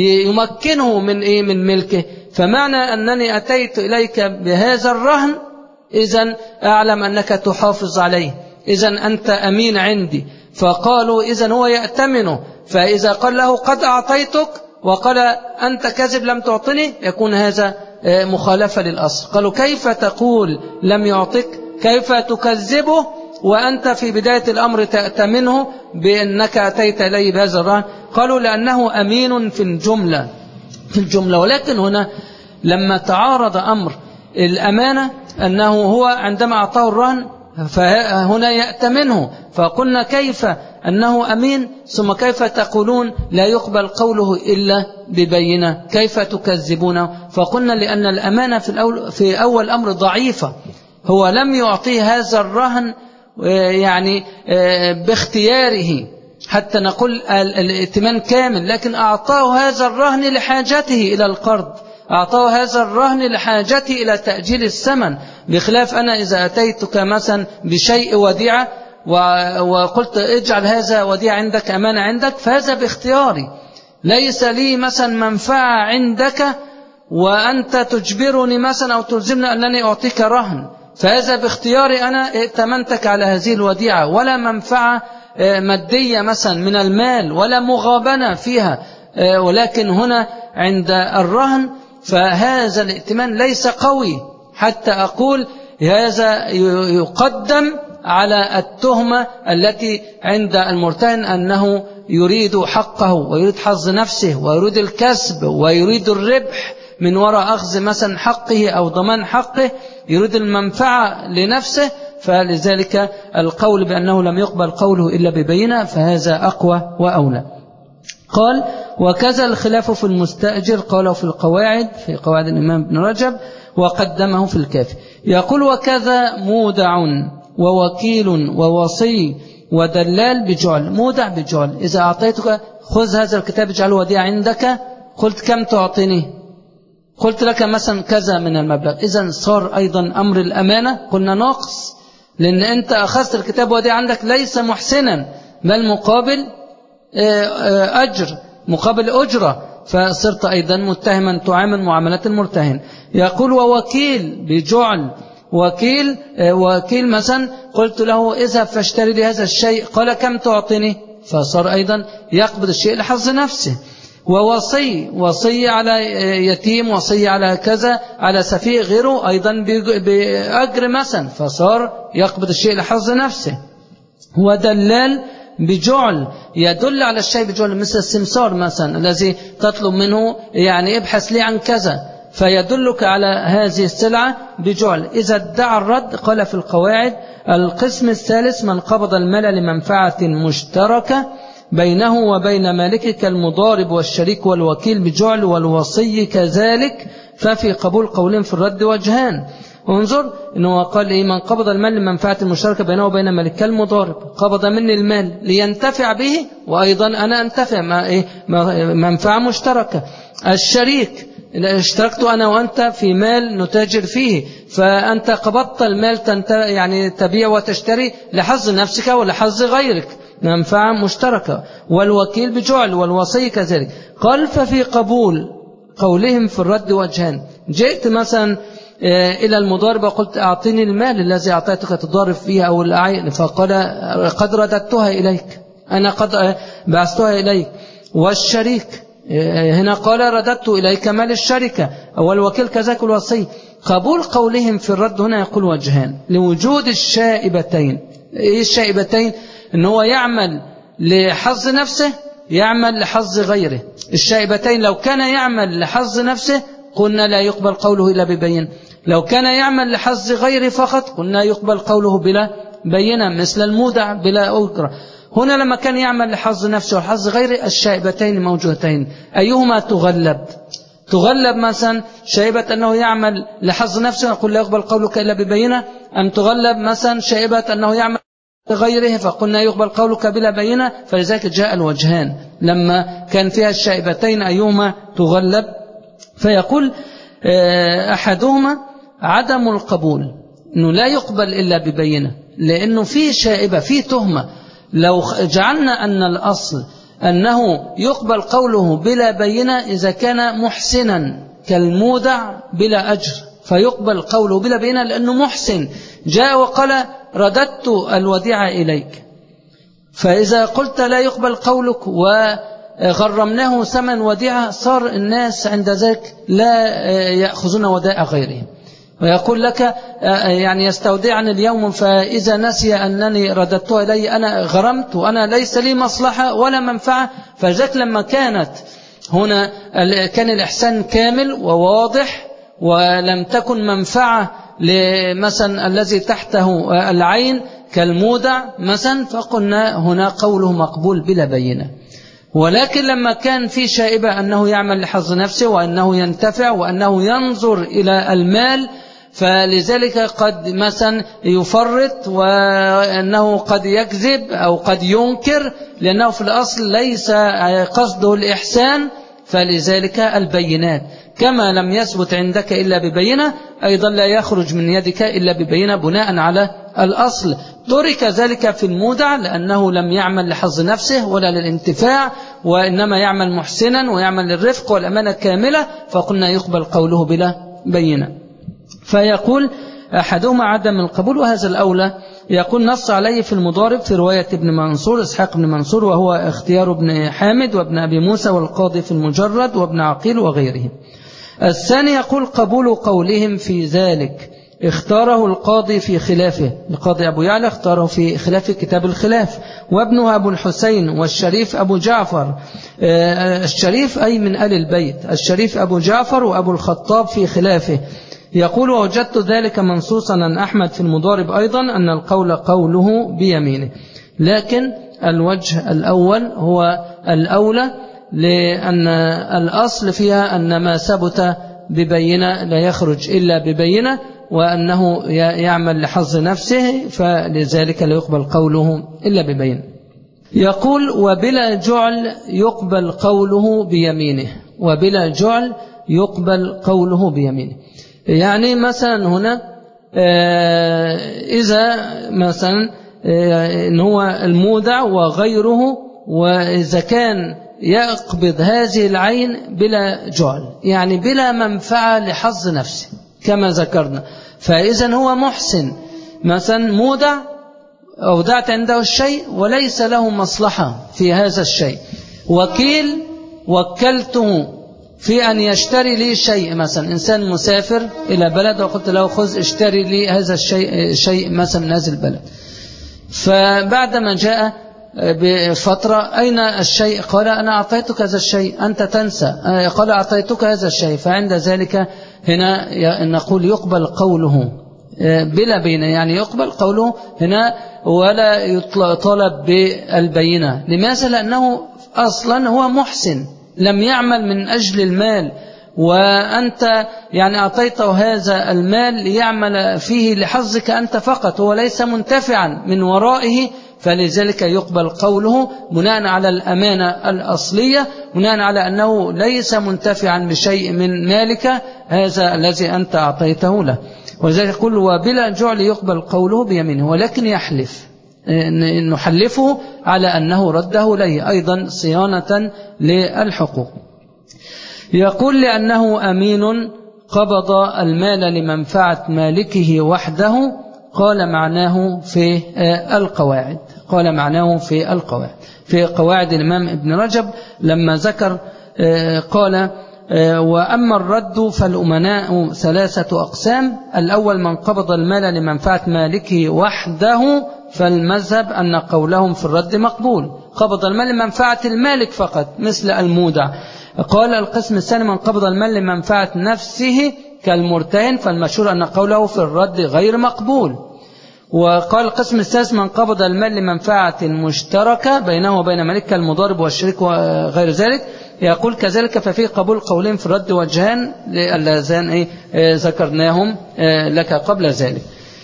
يمكنه من ملكه؟ فمعنى أنني أتيت إليك بهذا الرهن إذن أعلم أنك تحافظ عليه، إذن أنت أمين عندي. فقالوا إذن هو يأتمنه، فإذا قال له قد أعطيتك وقال أنت كذب لم تعطني يكون هذا مخالفة للأصل. قالوا كيف تقول لم يعطك؟ كيف تكذبه وأنت في بداية الأمر تأتمنه بأنك أتيت إليه بهذا الرهن؟ قالوا لأنه أمين في الجملة. ولكن هنا لما تعارض أمر الأمانة أنه هو عندما أعطاه الرهن فهنا يأتمنه، فقلنا كيف أنه أمين ثم كيف تقولون لا يقبل قوله إلا ببينة؟ كيف تكذبونه؟ فقلنا لأن الأمانة في أول أمر ضعيفة، هو لم يعطيه هذا الرهن يعني باختياره حتى نقول الائتمان كامل، لكن أعطاه هذا الرهن لحاجته إلى القرض، أعطاه هذا الرهن لحاجته إلى تأجيل الثمن، بخلاف أنا إذا أتيتك مثلا بشيء وديعة وقلت اجعل هذا وديعة عندك أمانة عندك، فهذا باختياري، ليس لي مثلا منفعة عندك وأنت تجبرني مثلا أو تلزمني أنني أعطيك رهن، فهذا باختياري أنا ائتمنتك على هذه الوديعة، ولا منفعة مادية مثلا من المال ولا مغابنة فيها. ولكن هنا عند الرهن فهذا الائتمان ليس قوي حتى أقول هذا يقدم على التهمة التي عند المرتهن أنه يريد حقه ويريد حظ نفسه ويريد الكسب ويريد الربح من وراء أخذ مثلا حقه أو ضمان حقه، يريد المنفعة لنفسه، فلذلك القول بأنه لم يقبل قوله إلا ببينة فهذا أقوى وأولى. قال وكذا الخلاف في المستأجر، قاله في القواعد في قواعد الإمام ابن رجب وقدمه في الكافي. يقول وكذا مودع ووكيل ووصي ودلال بجعل. مودع بجعل، إذا أعطيتك خذ هذا الكتاب اجعله وديعة عندك، قلت كم تعطيني؟ قلت لك مثلا كذا من المبلغ، إذن صار أيضا أمر الأمانة قلنا ناقص، لأن أنت أخذت الكتاب وديعة عندك ليس محسنا بل مقابل أجر مقابل أجرة، فصرت أيضا متهما تعامل معاملة المرتهن. يقول ووكيل بجعل، وكيل مثلا قلت له اذهب فاشتري لي هذا الشيء، قال كم تعطيني؟ فصار أيضا يقبض الشيء لحظ نفسه. ووصي على يتيم، وصي على كذا على سفيه غيره أيضا بأجر مثلا، فصار يقبض الشيء لحظ نفسه. ودلال بجعل، يدل على الشيء بجعل، مثل السمسار مثلا الذي تطلب منه يعني ابحث لي عن كذا، فيدلك على هذه السلعة بجعل. إذا ادعى الرد قال في القواعد القسم الثالث من قبض المال لمنفعة مشتركة بينه وبين مالكه كالمضارب والشريك والوكيل بجعل والوصي كذلك، ففي قبول قولين في الرد وجهان. وانظر انه قال من قبض المال لمنفعة مشتركة بينه وبين مالك كالمضارب، قبض مني المال لينتفع به وأيضا أنا أنتفع منفعة مشتركة. الشريك اشتركت أنا وأنت في مال نتاجر فيه، فأنت قبضت المال يعني تبيع وتشتري لحظ نفسك ولحظ غيرك، منفعة مشتركة. والوكيل بجعل والوصي كذلك. قال ففي قبول قولهم في الرد وجهان. جئت مثلا إلى المضارب وقلت أعطيني المال الذي أعطيتك تضارب فيه أو الأعين، فقال قد رددتها إليك، أنا قد بعثتها إليك. والشريك هنا قال رددت إليك مال الشركة، والوكيل كذلك الوصي. قبول قولهم في الرد هنا يقول وجهان لوجود الشائبتين. إيه الشائبتين؟ إنه هو يعمل لحظ نفسه يعمل لحظ غيره. الشائبتين لو كان يعمل لحظ نفسه قلنا لا يقبل قوله إلا ببين، لو كان يعمل لحظ غيره فقط قلنا يقبل قوله بلا بينة، مثل المودع بلا أجرة. هنا لما كان يعمل لحظ نفسه وحظ غيره الشائبتين موجودتين، أيهما تغلب مثلا شائبة أنه يعمل لحظ نفسه نقول لا يقبل قولك إلا ببينة، أم تغلب مثلا شائبة أنه يعمل لغيره فقلنا يقبل قولك بلا بينة. فلذلك جاء الوجهان لما كان فيها الشائبتين أيهما تغلب. فيقول أحدهما عدم القبول، أنه لا يقبل إلا ببينة، لأنه في شائبة، في تهمة. لو جعلنا أن الأصل أنه يقبل قوله بلا بينة إذا كان محسنا كالمودع بلا أجر، فيقبل قوله بلا بينة لأنه محسن، جاء وقال رددت الوديعة إليك. فإذا قلت لا يقبل قولك وغرمناه ثمن وديعة، صار الناس عند ذلك لا يأخذون ودائع غيرهم، ويقول لك يعني يستودعني اليوم فإذا نسي أنني رددته إلي أنا غرمت وأنا ليس لي مصلحة ولا منفعة. فذلك لما كانت هنا كان الإحسان كامل وواضح ولم تكن منفعة مثلا الذي تحته العين كالمودع مثلا، فقلنا هنا قوله مقبول بلا بينة. ولكن لما كان في شائبة أنه يعمل لحظ نفسه وأنه ينتفع وأنه ينظر إلى المال، فلذلك قد مثلا يفرط وأنه قد يكذب أو قد ينكر لأنه في الأصل ليس قصده الإحسان، فلذلك البينات كما لم يثبت عندك إلا ببينة أيضا لا يخرج من يدك إلا ببينة بناء على الأصل. ترك ذلك في المودع لأنه لم يعمل لحظ نفسه ولا للانتفاع، وإنما يعمل محسنا ويعمل للرفق والأمانة كاملة، فقلنا يقبل قوله بلا بينة. فيقول أحدهما عدم القبول، وهذا الأولى يقول نص عليه في المضارب في رواية ابن منصور إسحاق بن منصور، وهو اختيار ابن حامد وابن أبي موسى والقاضي في المجرد وابن عقيل وغيرهم. الثاني يقول قبول قولهم في ذلك اختاره القاضي في خلافه، القاضي أبو يعلى اختاره في خلاف كتاب الخلاف، وابنه أبو الحسين والشريف أبو جعفر، الشريف أي من آل البيت، الشريف أبو جعفر وأبو الخطاب في خلافه. يقول ووجدت ذلك منصوصا عن أحمد في المضارب أيضا أن القول قوله بيمينه، لكن الوجه الأول هو الأولى، لأن الأصل فيها أن ما ثبت ببينة لا يخرج إلا ببينة، وأنه يعمل لحظ نفسه، فلذلك لا يقبل قوله إلا ببينة. يقول وبلا جعل يقبل قوله بيمينه، وبلا جعل يقبل قوله بيمينه. يعني مثلا هنا إذا مثلا إن هو المودع وغيره، وإذا كان يقبض هذه العين بلا جعل يعني بلا منفعة لحظ نفسه كما ذكرنا، فإذا هو محسن مثلا مودع أودعت عنده الشيء وليس له مصلحة في هذا الشيء، وكيل وكلته في أن يشتري لي شيء، مثلا إنسان مسافر إلى بلد وقلت له خذ اشتري لي هذا الشيء مثلا من هذا البلد، فبعدما جاء بفترة أين الشيء؟ قال أنا أعطيتك هذا الشيء أنت تنسى، قال أعطيتك هذا الشيء، فعند ذلك هنا نقول يقبل قوله بلا بينة، يعني يقبل قوله هنا ولا يطالب بالبينة. لماذا؟ لأنه أصلا هو محسن لم يعمل من أجل المال، وأنت يعني أعطيته هذا المال ليعمل فيه لحظك أنت فقط، هو ليس منتفعا من ورائه، فلذلك يقبل قوله بناء على الأمانة الأصلية، بناء على أنه ليس منتفعا بشيء من مالك هذا الذي أنت أعطيته له. ولذلك يقول وبلا جعل يقبل قوله بيمينه، ولكن يحلف، نحلفه على أنه رده لي أيضا صيانة للحقوق. يقول لأنه أمين قبض المال لمنفعة مالكه وحده، قال معناه في القواعد، قال معناه في القواعد، في قواعد الإمام ابن رجب لما ذكر قال وأما الرد فالأمناء ثلاثة أقسام، الأول من قبض المال لمنفعة مالكه وحده، فالمذهب أن قولهم في الرد مقبول، قبض المال لمنفعة المالك فقط مثل المودع. قال القسم الثاني من قبض المال لمنفعة نفسه كالمرتهن، فالمشهور أن قوله في الرد غير مقبول. وقال القسم الثالث من قبض المال لمنفعة مشتركة بينه وبين مالك كالمضارب والشريك وغير ذلك، يقول كذلك ففي قبول قولين في الرد وجهان اللذان ذكرناهم لك قبل ذلك.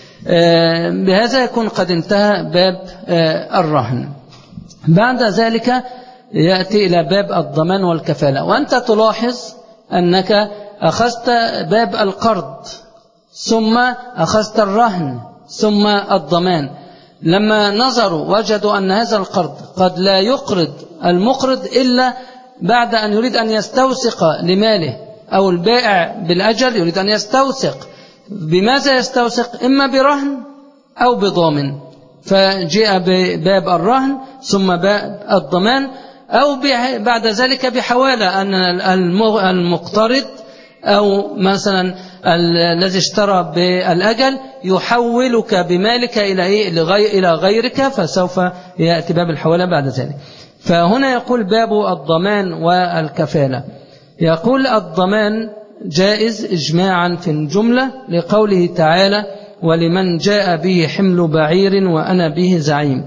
بهذا يكون قد انتهى باب الرهن. بعد ذلك يأتي إلى باب الضمان والكفالة، وأنت تلاحظ أنك أخذت باب القرض ثم أخذت الرهن ثم الضمان، لما نظروا وجدوا أن هذا القرض قد لا يقرض المقرض إلا بعد أن يريد أن يستوثق لماله، أو البائع بالأجل يريد أن يستوثق. بماذا يستوثق؟ إما برهن أو بضامن، فجاء بباب الرهن ثم باب الضمان، أو بعد ذلك بحوالة أن المقترض أو مثلا الذي اشترى بالأجل يحولك بمالك إلى غيرك، فسوف يأتي باب الحوالة بعد ذلك. فهنا يقول باب الضمان والكفالة. يقول الضمان جائز إجماعا في الجملة لقوله تعالى ولمن جاء به حمل بعير وأنا به زعيم.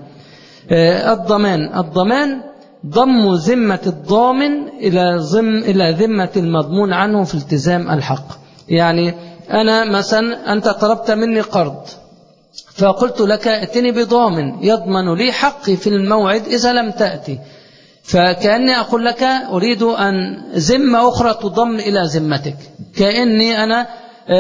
الضمان ضم ذمة الضامن إلى ذمة المضمون عنه في التزام الحق. يعني أنا مثلا أنت طلبت مني قرض، فقلت لك ائتني بضامن يضمن لي حقي في الموعد إذا لم تأتي، فكأني أقول لك أريد أن ذمة أخرى تضم إلى ذمتك، كأني أنا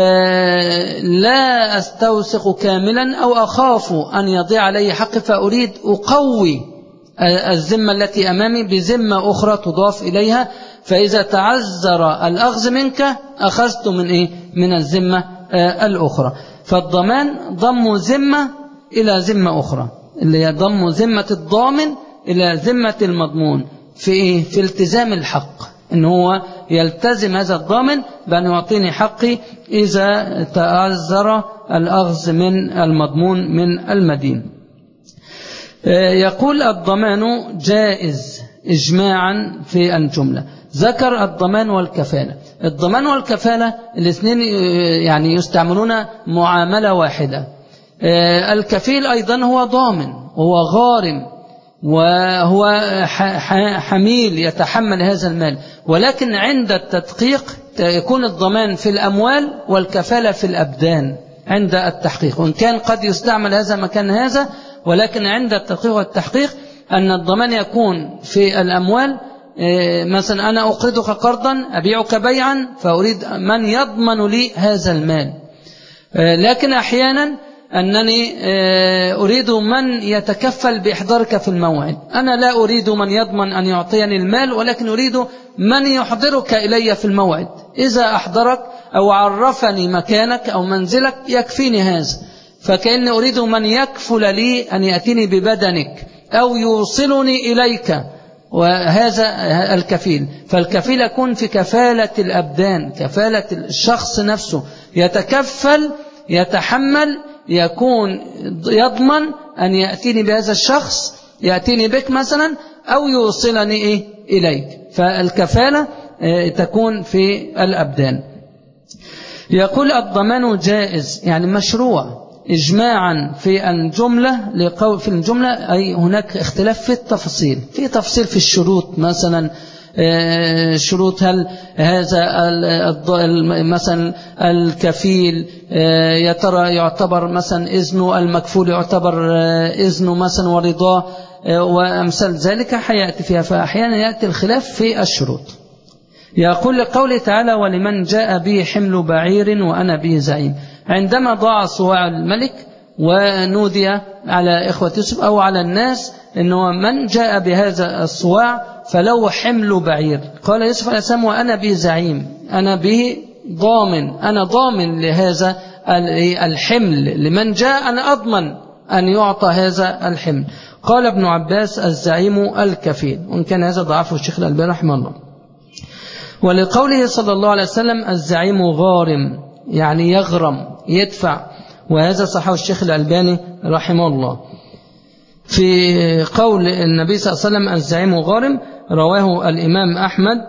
لا أستوثق كاملا أو أخاف أن يضيع علي حقي، فأريد أقوي الذمة التي أمامي بذمة أخرى تضاف إليها، فإذا تعذر الأخذ منك أخذت من الذمة الأخرى. فالضمان ضم ذمة إلى ذمة أخرى، اللي هي ضم ذمة الضامن إلى ذمة المضمون في التزام الحق، إن هو يلتزم هذا الضامن بأن يعطيني حقي إذا تعذر الأخذ من المضمون من المدين. يقول الضمان جائز إجماعا في الجملة. ذكر الضمان والكفالة. الضمان والكفالة الاثنين يعني يستعملون معاملة واحدة. الكفيل أيضا هو ضامن، هو غارم، وهو حميل يتحمل هذا المال، ولكن عند التدقيق يكون الضمان في الأموال والكفالة في الأبدان عند التحقيق، وإن كان قد يستعمل هذا مكان هذا، ولكن عند التدقيق والتحقيق أن الضمان يكون في الأموال. مثلا أنا أقرضك قرضا أبيعك بيعا، فأريد من يضمن لي هذا المال. لكن أحيانا أنني أريد من يتكفل بإحضارك في الموعد، أنا لا أريد من يضمن أن يعطيني المال، ولكن أريد من يحضرك إلي في الموعد، إذا أحضرك أو عرفني مكانك أو منزلك يكفيني هذا، فكأني أريد من يكفل لي أن يأتيني ببدنك أو يوصلني إليك، وهذا الكفيل. فالكفيل يكون في كفالة الأبدان، كفالة الشخص نفسه، يتكفل يتحمل، يكون يضمن أن يأتيني بهذا الشخص، يأتيني بك مثلا أو يوصلني إليك، فالكفالة تكون في الأبدان. يقول الضمان جائز يعني مشروع إجماعا في الجملة، في الجملة أي هناك اختلاف في التفصيل، في تفصيل في الشروط، مثلا شروط هل هذا مثلا الكفيل يا ترى يعتبر مثلا إذنه، المكفول يعتبر إذنه مثلا ورضاه، وأمثال ذلك حيأتي فيها، فأحيانا يأتي الخلاف في الشروط. يقول لقوله تعالى ولمن جاء به حمل بعير وأنا به زعيم. عندما ضاع صواع الملك ونودي على إخوة يوسف أو على الناس إنه من جاء بهذا الصواع فلو حمل بعير، قال يوسف عليه السلام وأنا به زعيم، أنا به ضامن، أنا ضامن لهذا الحمل، لمن جاء أنا أضمن أن يعطى هذا الحمل. قال ابن عباس الزعيم الكفيل، وإن كان هذا ضعفه الشيخ الألباني رحمه الله. ولقوله صلى الله عليه وسلم الزعيم غارم يعني يغرم يدفع، وهذا صححه الشيخ الألباني رحمه الله. في قول النبي صلى الله عليه وسلم الزعيم غارم رواه الإمام أحمد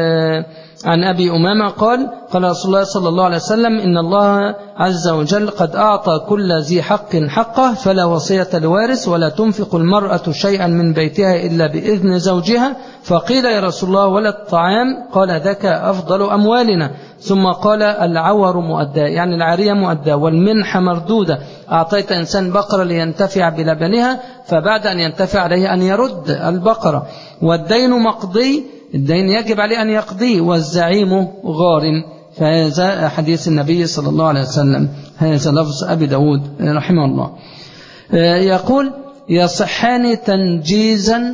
عن أبي أمامة قال قال رسول الله صلى الله عليه وسلم إن الله عز وجل قد أعطى كل ذي حق حقه فلا وصية لوارث ولا تنفق المرأة شيئا من بيتها إلا بإذن زوجها. فقيل يا رسول الله ولا الطعام؟ قال ذاك أفضل أموالنا. ثم قال العور مؤدى يعني العارية مؤدى، والمنحة مردودة. أعطيت إنسان بقرة لينتفع بلبنها، فبعد أن ينتفع عليه أن يرد البقرة. والدين مقضي، الدين يجب عليه أن يقضيه. والزعيم غارم. فهذا حديث النبي صلى الله عليه وسلم، هذا لفظ أبي داود رحمه الله. يقول يصحان تنجيزا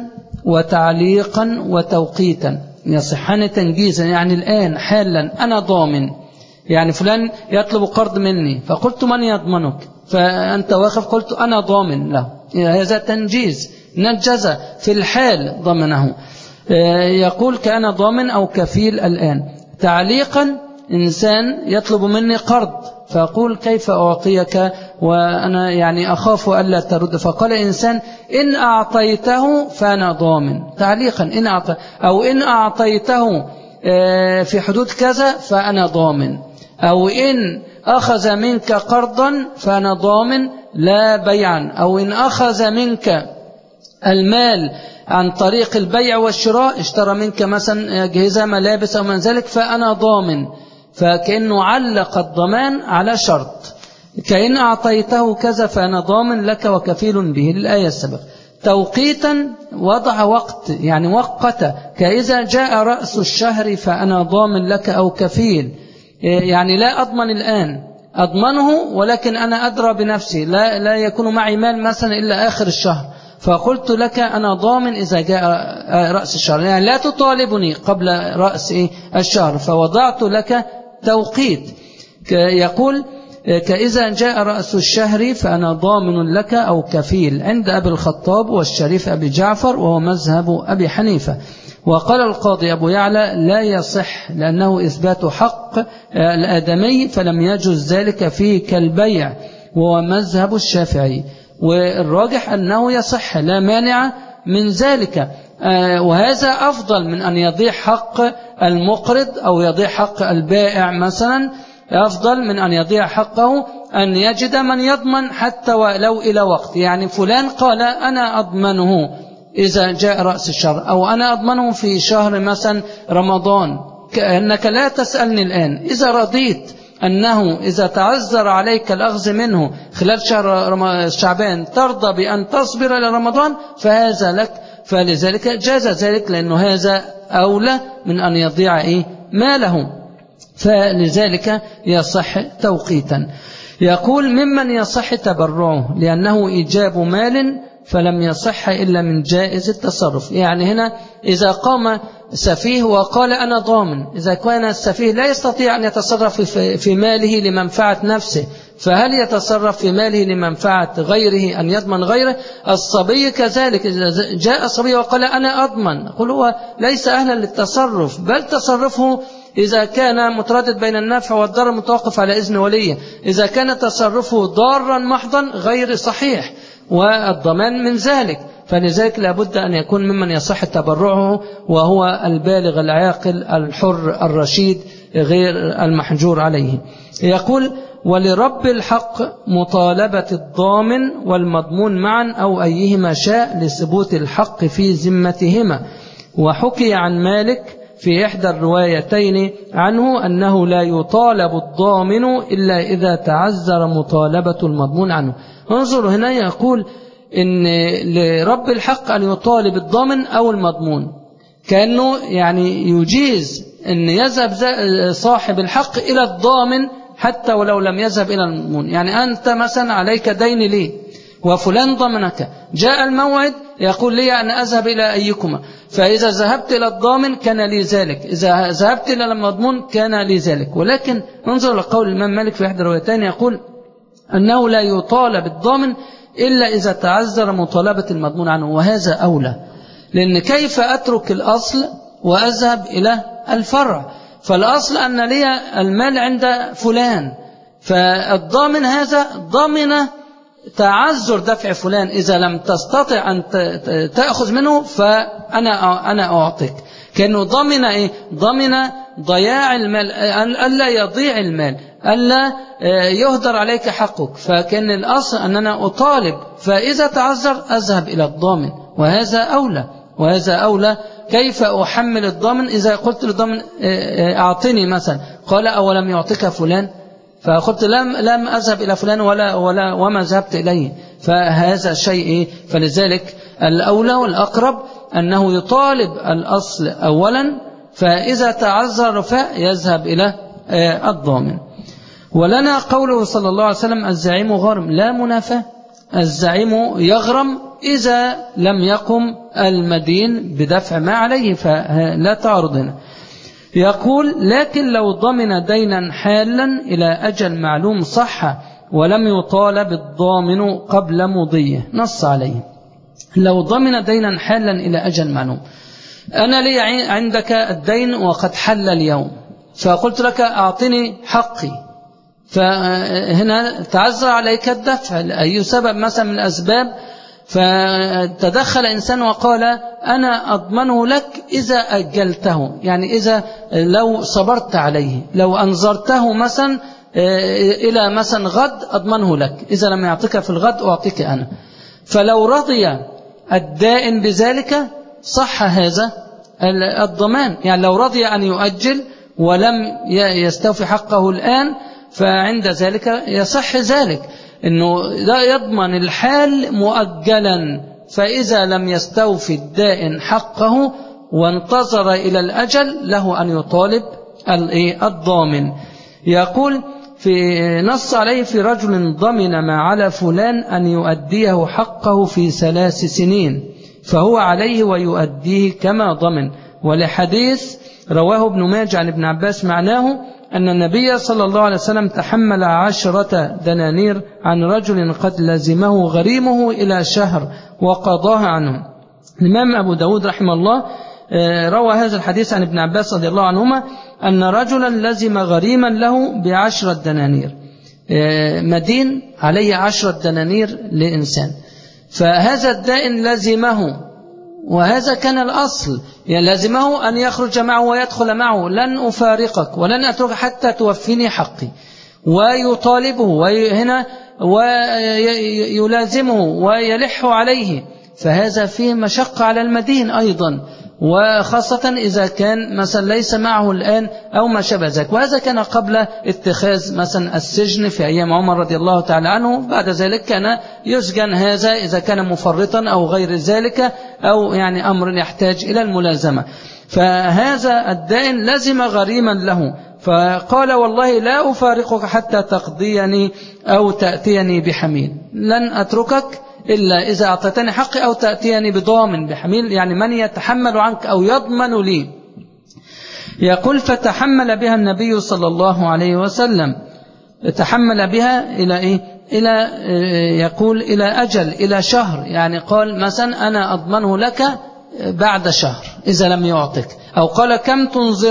وتعليقا وتوقيتا. يصحان تنجيزا يعني الآن حالا أنا ضامن، يعني فلان يطلب قرض مني فقلت من يضمنك، فأنت واقف قلت أنا ضامن له، هذا تنجيز، نجز في الحال ضمنه. يقول كأنا ضامن أو كفيل الآن. تعليقا إنسان يطلب مني قرض فأقول كيف أعطيك وأنا يعني أخاف ألا ترد، فقال إنسان إن أعطيته فأنا ضامن. تعليقا إن أو إن أعطيته في حدود كذا فأنا ضامن، أو إن أخذ منك قرضا فأنا ضامن لا بيعا، أو إن أخذ منك المال عن طريق البيع والشراء، اشترى منك مثلا أجهزة ملابس أو من ذلك فأنا ضامن. فكأنه علق الضمان على شرط، كأن أعطيته كذا فأنا ضامن لك وكفيل به، للآية السابقة. توقيتا وضع وقت، يعني وقت، كإذا جاء رأس الشهر فأنا ضامن لك أو كفيل، يعني لا أضمن الآن، أضمنه ولكن أنا أدرى بنفسي، لا يكون معي مال مثلا إلا آخر الشهر، فقلت لك أنا ضامن إذا جاء رأس الشهر، يعني لا تطالبني قبل رأس الشهر، فوضعت لك توقيت. يقول كإذا جاء رأس الشهر فأنا ضامن لك أو كفيل، عند أبي الخطاب والشريف أبي جعفر وهو مذهب أبي حنيفة. وقال القاضي أبو يعلى لا يصح لأنه إثبات حق الآدمي فلم يجوز ذلك فيه كالبيع، وهو مذهب الشافعي، والراجح أنه يصح لا مانع من ذلك. وهذا أفضل من أن يضيع حق المقرض أو يضيع حق البائع مثلا، أفضل من أن يضيع حقه أن يجد من يضمن حتى ولو إلى وقت، يعني فلان قال أنا أضمنه إذا جاء رأس الشهر، أو أنا أضمنه في شهر مثلا رمضان، كأنك لا تسألني الآن، إذا رضيت أنه إذا تعذر عليك الأخذ منه خلال شهر شعبان ترضى بأن تصبر إلى رمضان فهذا لك، فلذلك جاز ذلك، لأنه هذا أولى من أن يضيع ماله، فلذلك يصح توقيتا. يقول ممن يصح تبرعه لأنه إيجاب مال فلم يصح إلا من جائز التصرف. يعني هنا إذا قام سفيه وقال أنا ضامن، إذا كان السفيه لا يستطيع أن يتصرف في ماله لمنفعة نفسه، فهل يتصرف في ماله لمنفعة غيره أن يضمن غيره؟ الصبي كذلك، إذا جاء الصبي وقال أنا أضمن، قل هو ليس أهلا للتصرف، بل تصرفه إذا كان متردد بين النفع والضرر متوقف على إذن وليه، إذا كان تصرفه ضارا محضا غير صحيح والضمان من ذلك، فلذلك لابد أن يكون ممن يصح تبرعه وهو البالغ العاقل الحر الرشيد غير المحجور عليه. يقول ولرب الحق مطالبة الضامن والمضمون معا أو أيهما شاء لثبوت الحق في ذمتهما. وحكي عن مالك في إحدى الروايتين عنه أنه لا يطالب الضامن إلا إذا تعذر مطالبة المضمون عنه. انظروا هنا يقول إن لرب الحق أن يطالب الضامن أو المضمون، كأنه يعني يجيز أن يذهب صاحب الحق إلى الضامن حتى ولو لم يذهب إلى المضمون. يعني أنت مثلا عليك دين لي وفلان ضمنك، جاء الموعد يقول لي أن أذهب إلى أيكما، فإذا ذهبت إلى الضامن كان لي ذلك، إذا ذهبت إلى المضمون كان لي ذلك. ولكن انظر لقول الإمام مالك في إحدى الروايتين يقول أنه لا يطالب الضامن إلا إذا تعذر مطالبة المضمون عنه، وهذا أولى، لأن كيف أترك الأصل وأذهب إلى الفرع؟ فالأصل أن لي المال عند فلان، فالضامن هذا ضمن تعذر دفع فلان، إذا لم تستطع أن تأخذ منه فأنا أعطيك، كأنه ضمن ضمن ضياع المال، ألا يضيع المال، ألا يهدر عليك حقك، فكان الأصل أننا أطالب، فإذا تعذر أذهب إلى الضامن، وهذا أولى. كيف أحمل الضامن إذا قلت للضامن أعطني مثلا، قال أولم يعطيك فلان، فقلت لم أذهب إلى فلان وما ذهبت إليه، فهذا شيء. فلذلك الأولى والأقرب أنه يطالب الأصل أولا، فإذا تعذر فيذهب إلى الضامن. ولنا قوله صلى الله عليه وسلم الزعيم غارم، لا منافاة، الزعيم يغرم إذا لم يقم المدين بدفع ما عليه، فلا تعرض هنا. يقول لكن لو ضمن دينا حالا إلى أجل معلوم صح ولم يطالب الضامن قبل مضيه، نص عليه. لو ضمن دينا حالا إلى أجل معلوم، أنا لي عندك الدين وقد حل اليوم، فقلت لك أعطني حقي، فهنا تعذر عليك الدفع أي سبب مثلا من الأسباب، فتدخل إنسان وقال أنا أضمنه لك إذا أجلته، يعني إذا لو صبرت عليه، لو أنظرته مثلا إلى مثلا غد أضمنه لك، إذا لم يعطيك في الغد أعطيك أنا. فلو رضي الدائن بذلك صح هذا الضمان، يعني لو رضي أن يؤجل ولم يستوفي حقه الآن فعند ذلك يصح ذلك، إنه لا يضمن الحال مؤجلا، فإذا لم يستوفي الدائن حقه وانتظر إلى الأجل له أن يطالب الضامن. يقول في نص عليه في رجل ضمن ما على فلان أن يؤديه حقه في 3 سنين فهو عليه ويؤديه كما ضمن. ولحديث رواه ابن ماجه عن ابن عباس معناه أن النبي صلى الله عليه وسلم تحمل 10 دنانير عن رجل قد لزمه غريمه إلى شهر وقضاها عنه. الإمام أبو داود رحمه الله روى هذا الحديث عن ابن عباس رضي الله عنهما أن رجلا لزم غريما له ب10 دنانير، مدين عليه 10 دنانير لإنسان، فهذا الدائن لزمه، وهذا كان الأصل، يعني لازمه أن يخرج معه ويدخل معه، لن أفارقك ولن أترك حتى توفيني حقي، ويطالبه وهنا ويلازمه ويلح عليه، فهذا فيه مشقة على المدين أيضا، وخاصة إذا كان مثلا ليس معه الآن أو ما شابه ذلك. وهذا كان قبل اتخاذ مثلا السجن في أيام عمر رضي الله تعالى عنه، بعد ذلك كان يسجن هذا إذا كان مفرطا أو غير ذلك، أو يعني أمر يحتاج إلى الملازمة. فهذا الدائن لزم غريما له فقال والله لا أفارقك حتى تقضيني أو تأتيني بحميل، لن أتركك إلا إذا أعطيتني حقي أو تأتيني بضامن بحميل، يعني من يتحمل عنك أو يضمن لي. يقول فتحمل بها النبي صلى الله عليه وسلم، تحمل بها إلى إيه؟ يقول إلى أجل، إلى شهر، يعني قال مثلا أنا أضمنه لك بعد شهر إذا لم يعطك، أو قال كم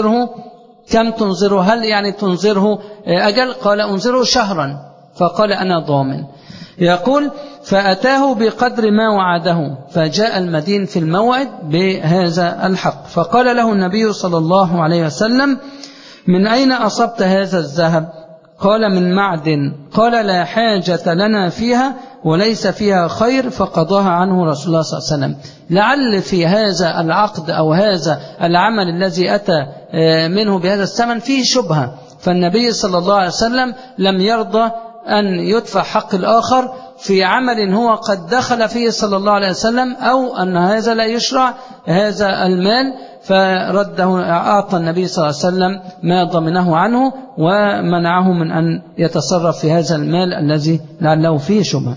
تنظره، هل يعني تنظره أجل؟ قال أنظره شهرا، فقال أنا ضامن. يقول فأتاه بقدر ما وعده، فجاء المدين في الموعد بهذا الحق، فقال له النبي صلى الله عليه وسلم من أين أصبت هذا الذهب؟ قال من معدن. قال لا حاجة لنا فيها وليس فيها خير، فقضاها عنه رسول الله صلى الله عليه وسلم. لعل في هذا العقد أو هذا العمل الذي أتى منه بهذا الثمن فيه شبهة، فالنبي صلى الله عليه وسلم لم يرضى أن يدفع حق الآخر في عمل هو قد دخل فيه صلى الله عليه وسلم، أو أن هذا لا يشرع هذا المال، فرده، أعطى النبي صلى الله عليه وسلم ما ضمنه عنه ومنعه من أن يتصرف في هذا المال الذي لعله فيه شبهة.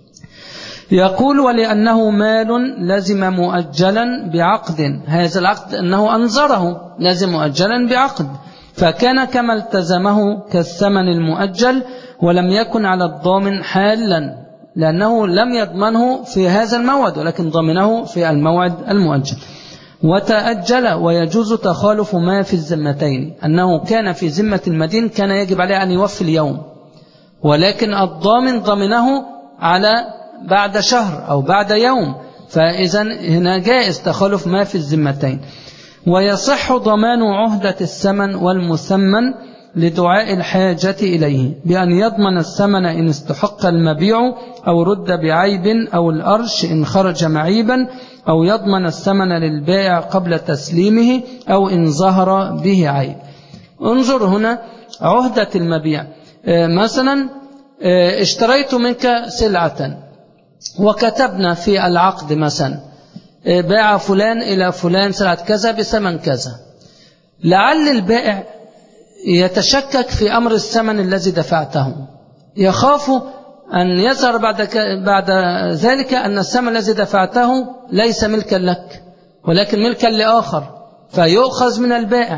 يقول ولأنه مال لزم مؤجلا بعقد، هذا العقد أنه أنظره لازم مؤجلا بعقد، فكان كما التزمه كالثمن المؤجل، ولم يكن على الضامن حالا لأنه لم يضمنه في هذا الموعد ولكن ضمنه في الموعد المؤجل. وتأجل، ويجوز تخالف ما في الذمتين، أنه كان في ذمة المدين كان يجب عليه أن يوفي اليوم، ولكن الضامن ضمنه على بعد شهر أو بعد يوم، فإذا هنا جائز تخالف ما في الذمتين. ويصح ضمان عهدة الثمن والمثمن لدعاء الحاجة إليه، بأن يضمن الثمن إن استحق المبيع أو رد بعيب، أو الأرش إن خرج معيبا، أو يضمن الثمن للبائع قبل تسليمه، أو إن ظهر به عيب. انظر هنا عهدة المبيع، مثلا اشتريت منك سلعة وكتبنا في العقد مثلا باع فلان إلى فلان سلعة كذا بثمن كذا، لعل البائع يتشكك في أمر الثمن الذي دفعته، يخاف أن يظهر بعد ذلك أن الثمن الذي دفعته ليس ملكا لك ولكن ملكا لآخر، فيؤخذ من البائع،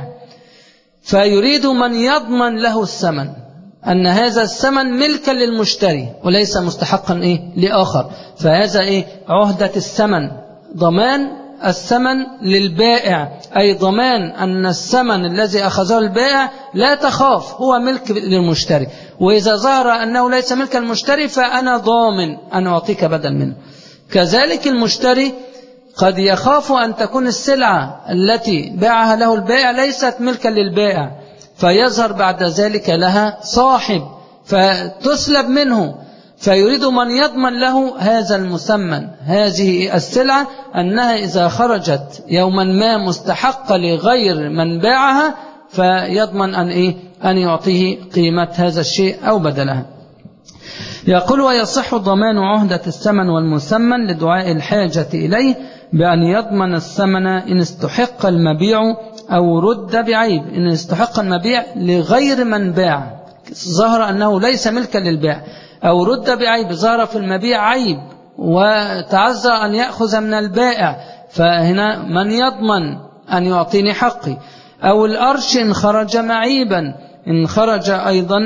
فيريد من يضمن له الثمن أن هذا الثمن ملكا للمشتري وليس مستحقا لآخر. فهذا عهدة الثمن، ضمان الثمن للبائع، أي ضمان أن الثمن الذي أخذه البائع لا تخاف هو ملك للمشتري، وإذا ظهر أنه ليس ملك المشتري فأنا ضامن أن أعطيك بدل منه. كذلك المشتري قد يخاف أن تكون السلعة التي باعها له البائع ليست ملكا للبائع، فيظهر بعد ذلك لها صاحب فتسلب منه، فيريد من يضمن له هذا المثمن، هذه السلعة، أنها إذا خرجت يوما ما مستحقة لغير من باعها فيضمن أن يعطيه قيمة هذا الشيء أو بدلها. يقول: ويصح ضمان عهدة الثمن والمثمن لدعاء الحاجة إليه بأن يضمن الثمن إن استحق المبيع أو رد بعيب. إن استحق المبيع لغير من باع، ظهر أنه ليس ملكا للبائع، أو رد بعيب، ظهر في المبيع عيب وتعذر أن يأخذ من البائع، فهنا من يضمن أن يعطيني حقي. أو الأرش إن خرج معيبا، إن خرج أيضا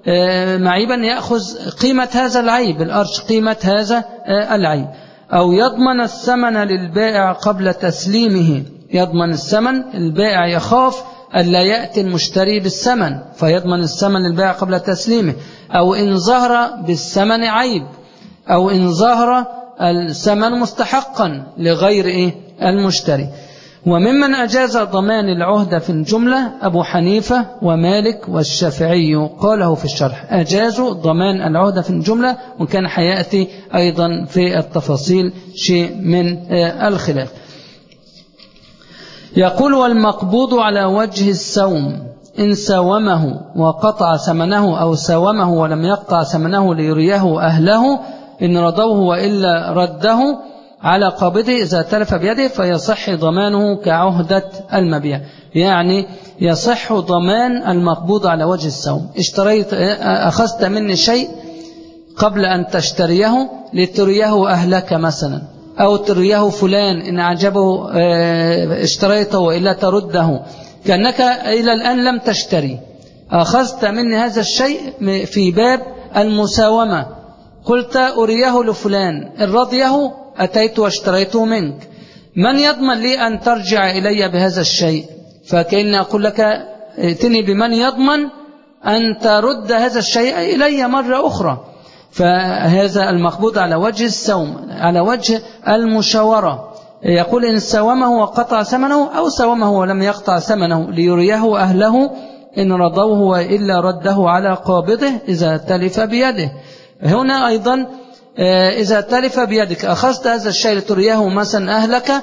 معيبا يأخذ قيمة هذا العيب، الأرش قيمة هذا العيب. أو يضمن الثمن للبائع قبل تسليمه، يضمن الثمن، البائع يخاف ألا يأتي المشتري بالثمن فيضمن الثمن للبائع قبل تسليمه. أو إن ظهر بالثمن عيب، أو إن ظهر الثمن مستحقا لغير المشتري. وممن أجاز ضمان العهدة في الجملة أبو حنيفة ومالك والشافعي، قاله في الشرح، أجازوا ضمان العهدة في الجملة، وكان حياتي أيضا في التفاصيل شيء من الخلاف. يقول: والمقبوض على وجه السوم إن ساومه وقطع ثمنه، أو ساومه ولم يقطع ثمنه ليريه أهله إن رضوه وإلا رده على قابضه إذا تلف بيده فيصح ضمانه كعهدة المبيع. يعني يصح ضمان المقبوض على وجه السوم. أخذت مني شيء قبل أن تشتريه لتريه أهلك مثلا، أو تريه فلان إن عجبه اشتريته وإلا ترده، كأنك إلى الآن لم تشتري، أخذت مني هذا الشيء في باب المساومة، قلت أريه لفلان، إن رضيه أتيت واشتريته منك، من يضمن لي أن ترجع إلي بهذا الشيء؟ فكأن أقول لك ائتني بمن يضمن أن ترد هذا الشيء إلي مرة أخرى. فهذا المقبوض على وجه السوم، على وجه المشاورة. يقول: إن ساومه وقطع ثمنه، أو ساومه ولم يقطع ثمنه ليريه أهله إن رضوه وإلا رده على قابضه إذا تلف بيده. هنا أيضا إذا تلف بيدك، أخذت هذا الشيء لتريه مثلا أهلك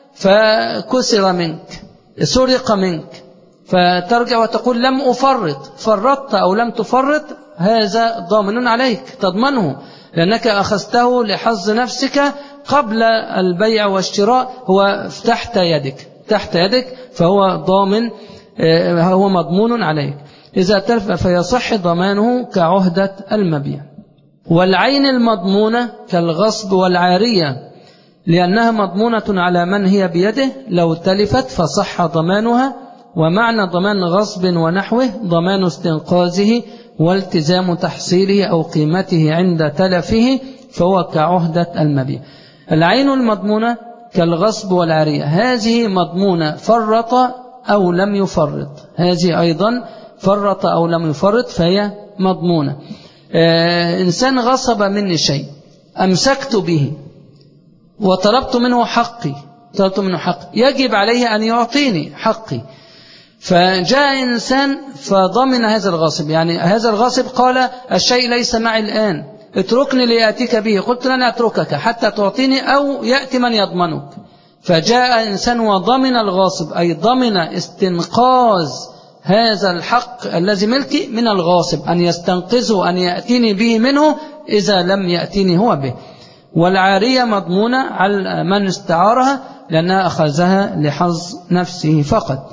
فكسر منك، سرق منك، فترجع وتقول لم أفرط، فرطت أو لم تفرط، هذا ضامن عليك، تضمنه، لأنك أخذته لحظ نفسك قبل البيع والشراء، هو تحت يدك فهو ضامن، هو مضمون عليك. إذا تلف فيصح ضمانه كعهدة المبيع. والعين المضمونة كالغصب والعارية، لأنها مضمونة على من هي بيده، لو تلفت فصح ضمانها. ومعنى ضمان غصب ونحوه ضمان استنقاذه والتزام تحصيله أو قيمته عند تلفه، فهو كعهدة المبيع. العين المضمونة كالغصب والعارية، هذه مضمونة فرط أو لم يفرط، هذه أيضا فرط أو لم يفرط فهي مضمونة. إنسان غصب مني شيء، أمسكت به وطلبت منه حقي، يجب عليه أن يعطيني حقي. فجاء إنسان فضمن هذا الغاصب، يعني هذا الغاصب قال الشيء ليس معي الآن، اتركني ليأتيك به، قلت لن أتركك حتى تعطيني أو يأتي من يضمنك. فجاء إنسان وضمن الغاصب، أي ضمن استنقاذ هذا الحق الذي ملكي من الغاصب، أن يستنقذه، أن يأتيني به منه إذا لم يأتيني هو به. والعارية مضمونة على من استعارها لأنها أخذها لحظ نفسه فقط.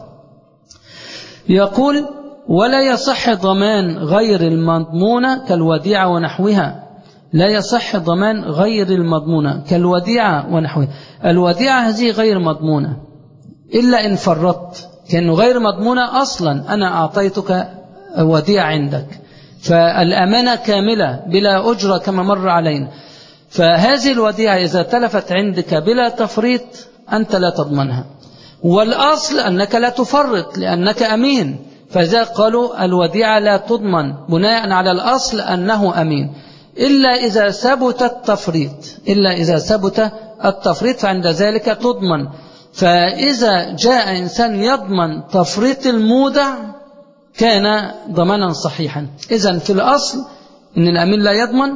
يقول: ولا يصح ضمان غير المضمونة كالوديعة ونحوها، لا يصح ضمان غير المضمونة كالوديعة ونحوها. الوديعة هذه غير مضمونة إلا إن فرطت، كأنه غير مضمونة أصلا، أنا أعطيتك وديعة عندك، فالأمانة كاملة بلا أجرة كما مر علينا. فهذه الوديعة إذا تلفت عندك بلا تفريط أنت لا تضمنها، والأصل أنك لا تفرط لأنك أمين، فذا قالوا الوديعة لا تضمن بناء على الأصل أنه أمين إلا إذا ثبت التفريط، إلا إذا ثبت التفريط فعند ذلك تضمن. فإذا جاء إنسان يضمن تفريط المودع كان ضمانا صحيحا. إذن في الأصل أن الأمين لا يضمن،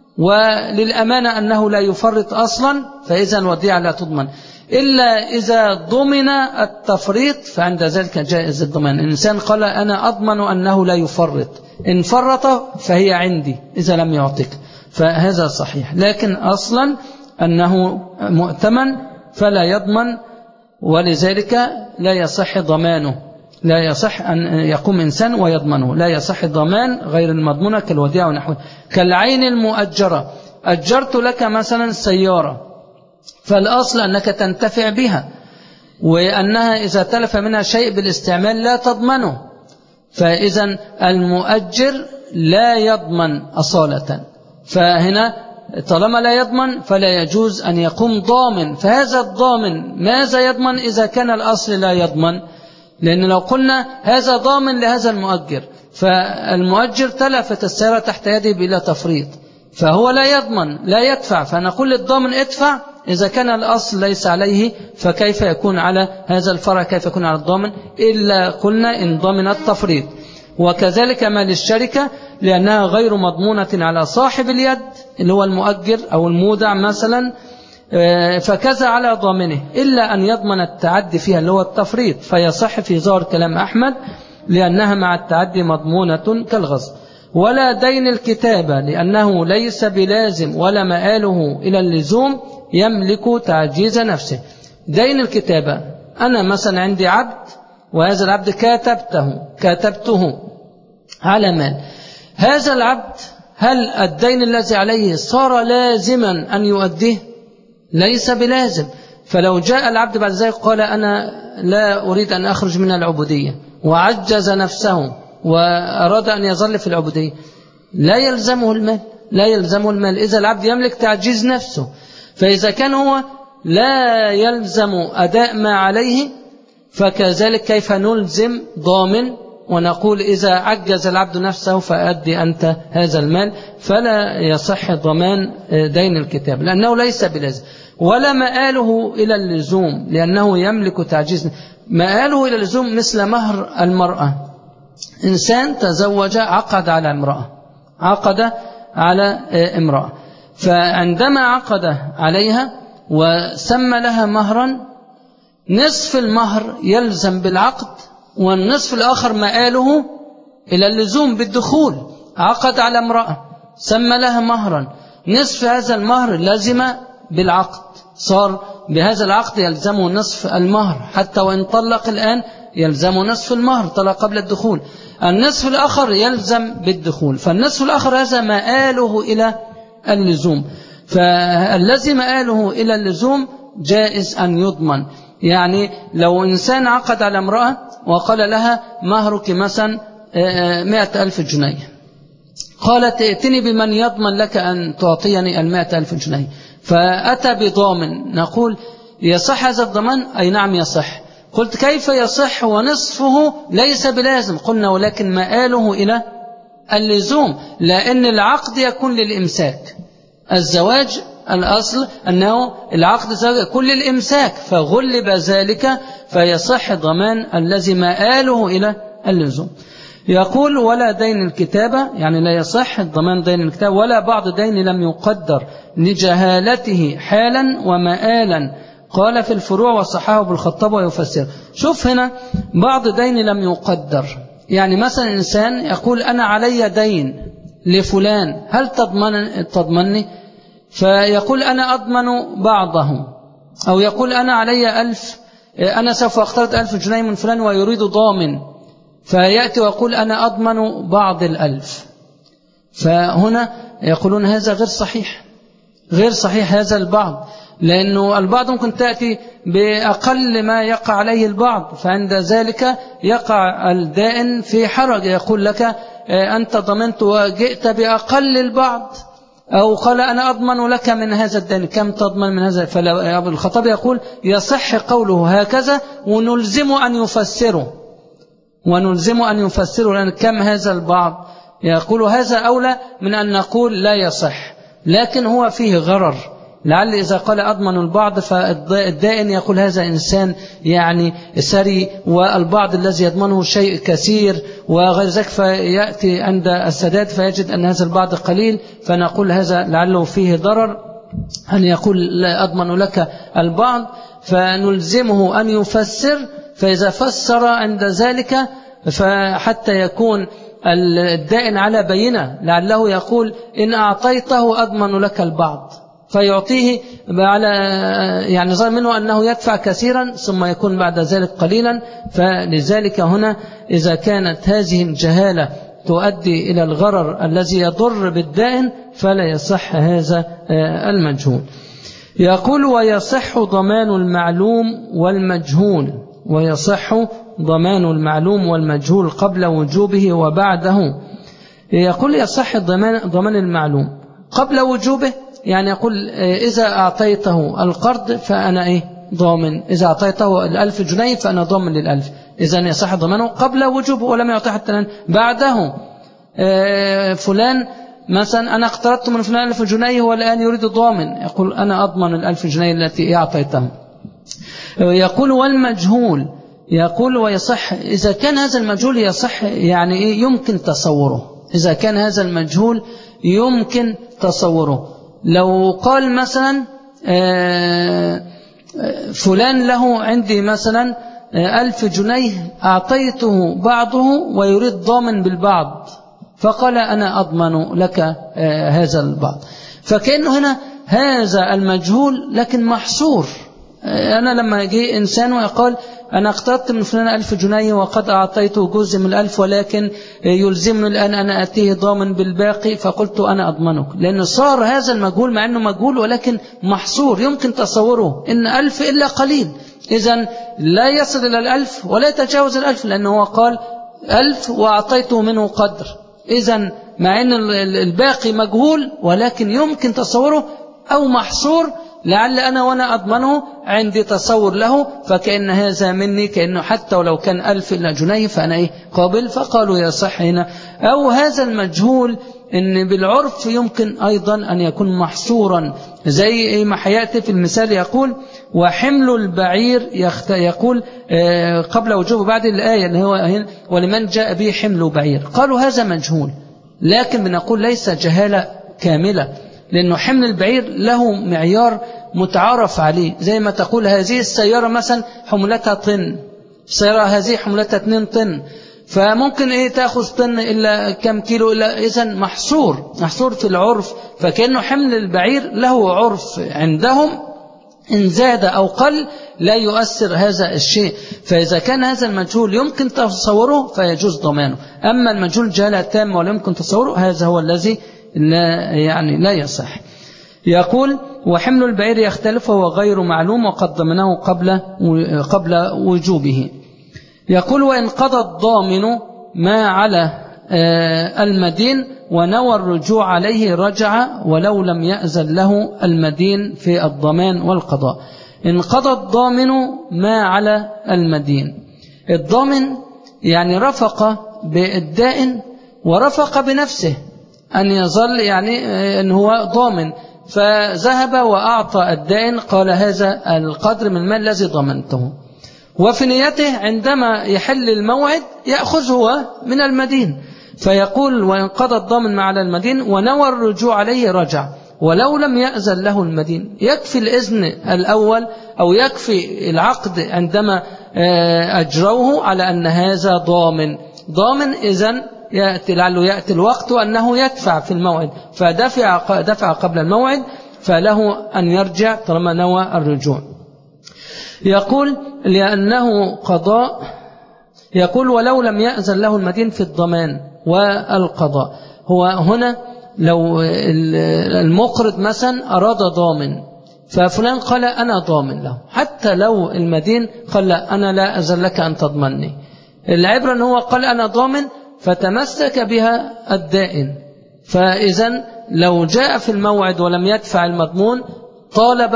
وللأمانة أنه لا يفرط أصلا، فإذا الوديعة لا تضمن إلا إذا ضمن التفريط، فعند ذلك جائز الضمان. الإنسان قال أنا أضمن أنه لا يفرط، إن فرط فهي عندي إذا لم يعطيك، فهذا صحيح. لكن أصلا أنه مؤتمن فلا يضمن، ولذلك لا يصح ضمانه، لا يصح أن يقوم إنسان ويضمنه، لا يصح ضمان غير المضمونة كالوديعة ونحوه. كالعين المؤجرة، أجرت لك مثلا سيارة، فالأصل أنك تنتفع بها، وأنها إذا تلف منها شيء بالاستعمال لا تضمنه، فإذا المؤجر لا يضمن أصالة. فهنا طالما لا يضمن فلا يجوز أن يقوم ضامن. فهذا الضامن ماذا يضمن إذا كان الأصل لا يضمن؟ لأن لو قلنا هذا ضامن لهذا المؤجر، فالمؤجر تلفت السيارة تحت يده بلا تفريط، فهو لا يضمن لا يدفع، فنقول للضامن ادفع إذا كان الأصل ليس عليه، فكيف يكون على هذا الفرع، كيف يكون على الضامن؟ إلا قلنا إن ضمن التفريط. وكذلك مال الشركة لأنها غير مضمونة على صاحب اليد اللي هو المؤجر أو المودع مثلا، فكذا على ضامنه إلا أن يضمن التعدي فيها اللي هو التفريط، فيصح في ظاهر كلام أحمد لأنها مع التعدي مضمونة كالغصب. ولا دين الكتابة لأنه ليس بلازم ولا مآله إلى اللزوم يملك تعجيز نفسه. دين الكتابة أنا مثلا عندي عبد، وهذا العبد كاتبته على مال، هذا العبد هل الدين الذي عليه صار لازما أن يؤديه؟ ليس بلازم. فلو جاء العبد بعد ذلك قال أنا لا أريد أن أخرج من العبودية وعجز نفسه وأراد أن يظل في العبودية، لا يلزمه المال، لا يلزمه المال. إذا العبد يملك تعجيز نفسه، فإذا كان هو لا يلزم أداء ما عليه، فكذلك كيف نلزم ضامن ونقول إذا عجز العبد نفسه فأدي أنت هذا المال؟ فلا يصح ضمان دين الكتاب لأنه ليس بلازم. ولا مآله إلى اللزوم لأنه يملك تعجيز. مآله إلى اللزوم مثل مهر المرأة، إنسان تزوج عقد على امرأة، فعندما عقد عليها وسمى لها مهرا، نصف المهر يلزم بالعقد والنصف الآخر مآله إلى اللزوم بالدخول. عقد على امرأة سمى لها مهرا، نصف هذا المهر لازم بالعقد، صار بهذا العقد يلزمه نصف المهر، حتى وإن طلق الآن يلزمه نصف المهر طلق قبل الدخول. النصف الآخر يلزم بالدخول، فالنصف الآخر هذا مآله إلى اللزوم. فالذي مآله إلى اللزوم جائز أن يضمن. يعني لو إنسان عقد على امرأة وقال لها مهرك مثلا 100,000 جنيه، قالت ائتني بمن يضمن لك أن تعطيني 100,000 جنيه، فأتى بضامن، نقول يصح هذا الضمان؟ أي نعم يصح. قلت كيف يصح ونصفه ليس بلازم؟ قلنا ولكن مآله إلى اللزوم، لأن العقد يكون للإمساك. الزواج الأصل أنه العقد يكون للإمساك، فغلب ذلك فيصح ضمان الذي مآله إلى اللزوم. يقول ولا دين الكتابة، يعني لا يصح الضمان دين الكتابة، ولا بعض دين لم يقدر لجهالته حالا ومآلا، قال في الفروع وصححه بالخطاب ويفسر. شوف هنا بعض دين لم يقدر، يعني مثلا إنسان يقول أنا علي دين لفلان، هل تضمني؟ فيقول أنا أضمن بعضه، أو يقول أنا علي 1000، أنا سوف أقترض 1000 جنيه من فلان ويريد ضامن، فيأتي ويقول أنا أضمن بعض 1000. فهنا يقولون هذا غير صحيح، غير صحيح هذا البعض، لأنه البعض ممكن تأتي بأقل ما يقع عليه البعض، فعند ذلك يقع الدائن في حرج، يقول لك أنت ضمنت وجئت بأقل البعض، أو قال أنا أضمن لك من هذا الدين، كم تضمن من هذا؟ فأبو الخطاب يقول يصح قوله هكذا ونلزم أن يفسره، لأن كم هذا البعض، يقول هذا أولى من أن نقول لا يصح، لكن هو فيه غرر، لعل إذا قال أضمن البعض فالدائن يقول هذا إنسان يعني سري، والبعض الذي يضمنه شيء كثير وغير ذلك، فيأتي عند السداد فيجد أن هذا البعض قليل، فنقول هذا لعله فيه ضرر أن يقول لا أضمن لك البعض، فنلزمه أن يفسر، فإذا فسر عند ذلك فحتى يكون الدائن على بينة، لعله يقول إن أعطيته أضمن لك البعض، فيعطيه على يعني ظن منه أنه يدفع كثيرا ثم يكون بعد ذلك قليلا. فلذلك هنا إذا كانت هذه الجهالة تؤدي إلى الغرر الذي يضر بالدائن فلا يصح هذا المجهول. يقول ويصح ضمان المعلوم والمجهول، ويصح ضمان المعلوم والمجهول قبل وجوبه وبعده. يقول يصح ضمان المعلوم قبل وجوبه، يعني يقول إذا أعطيته القرض فأنا ضامن، إذا أعطيته 1000 جنيه فأنا ضامن لل1000، إذن يصح ضمانه قبل وجوبه ولم يعطي حتى الآن. بعده فلان مثلا أنا اقترضت من فلان 1000 جنيه والآن يريد ضامن، يقول أنا أضمن 1000 جنيه التي أعطيته. يقول والمجهول، يقول ويصح إذا كان هذا المجهول يصح يعني يمكن تصوره، إذا كان هذا المجهول يمكن تصوره. لو قال مثلا فلان له عندي مثلا 1000 جنيه أعطيته بعضه ويريد ضامن بالبعض، فقال أنا أضمن لك هذا البعض، فكأنه هنا هذا المجهول لكن محصور. أنا لما يجي إنسان ويقول أنا اقترضت من فلان 1000 جنيه وقد أعطيته جزء من 1000 ولكن يلزمني الآن أنا أتيه ضامن بالباقي، فقلت أنا أضمنك، لأن صار هذا المجهول مع أنه مجهول ولكن محصور يمكن تصوره إن 1000 إلا قليل، إذن لا يصل إلى 1000 ولا يتجاوز 1000، لأنه هو قال 1000 وأعطيته منه قدر، إذن مع أن الباقي مجهول ولكن يمكن تصوره أو محصور، لعل أنا وأنا أضمنه عندي تصور له، فكأن هذا مني، كأنه حتى ولو كان 1000 إلا جنيه فأنا قابل، فقالوا يصح هنا. أو هذا المجهول إن بالعرف يمكن أيضا أن يكون محصورا، زي ما حياتي في المثال يقول وحمل البعير يقول قبل وجوب بعد الآية اللي هو هنا ولمن جاء به حمل بعير، قالوا هذا مجهول، لكن بنقول ليس جهالة كاملة، لأنه حمل البعير له معيار متعارف عليه، زي ما تقول هذه السيارة مثلا حملتها طن، السيارة هذه حملتها 2 طن، فممكن تأخذ طن إلا كم كيلو، إلا إذن محصور في العرف، فكأنه حمل البعير له عرف عندهم، إن زاد أو قل لا يؤثر هذا الشيء، فإذا كان هذا المجهول يمكن تصوره فيجوز ضمانه، أما المجهول جهالة تامة ولا يمكن تصوره هذا هو الذي لا يصح. يقول وحمل البعير يختلف وهو غير معلوم وقد ضمنه قبل وجوبه. يقول وإن قضى الضامن ما على المدين ونوى الرجوع عليه رجع ولو لم يأذن له المدين في الضمان والقضاء. إن قضى الضامن ما على المدين، الضامن يعني رفق بالدائن ورفق بنفسه أن يظل يعني أن هو ضامن، فذهب وأعطى الدائن قال هذا القدر من المال الذي ضمنته، وفي نيته عندما يحل الموعد يأخذ هو من المدين، فيقول وإن قضى الضامن مع المدين ونوى الرجوع عليه رجع ولو لم يأذن له المدين. يكفي الإذن الأول أو يكفي العقد عندما أجروه على أن هذا ضامن إذن لعله يأتي الوقت أنه يدفع في الموعد، فدفع قبل الموعد فله أن يرجع طالما نوى الرجوع. يقول لأنه قضاء، يقول ولو لم يأذن له المدين في الضمان والقضاء. هو هنا لو المقرض مثلا أراد ضامن، ففلان قال أنا ضامن له، حتى لو المدين قال لا أنا لا أزل لك أن تضمني، العبرة أنه قال أنا ضامن فتمسك بها الدائن. فإذا لو جاء في الموعد ولم يدفع المضمون طالب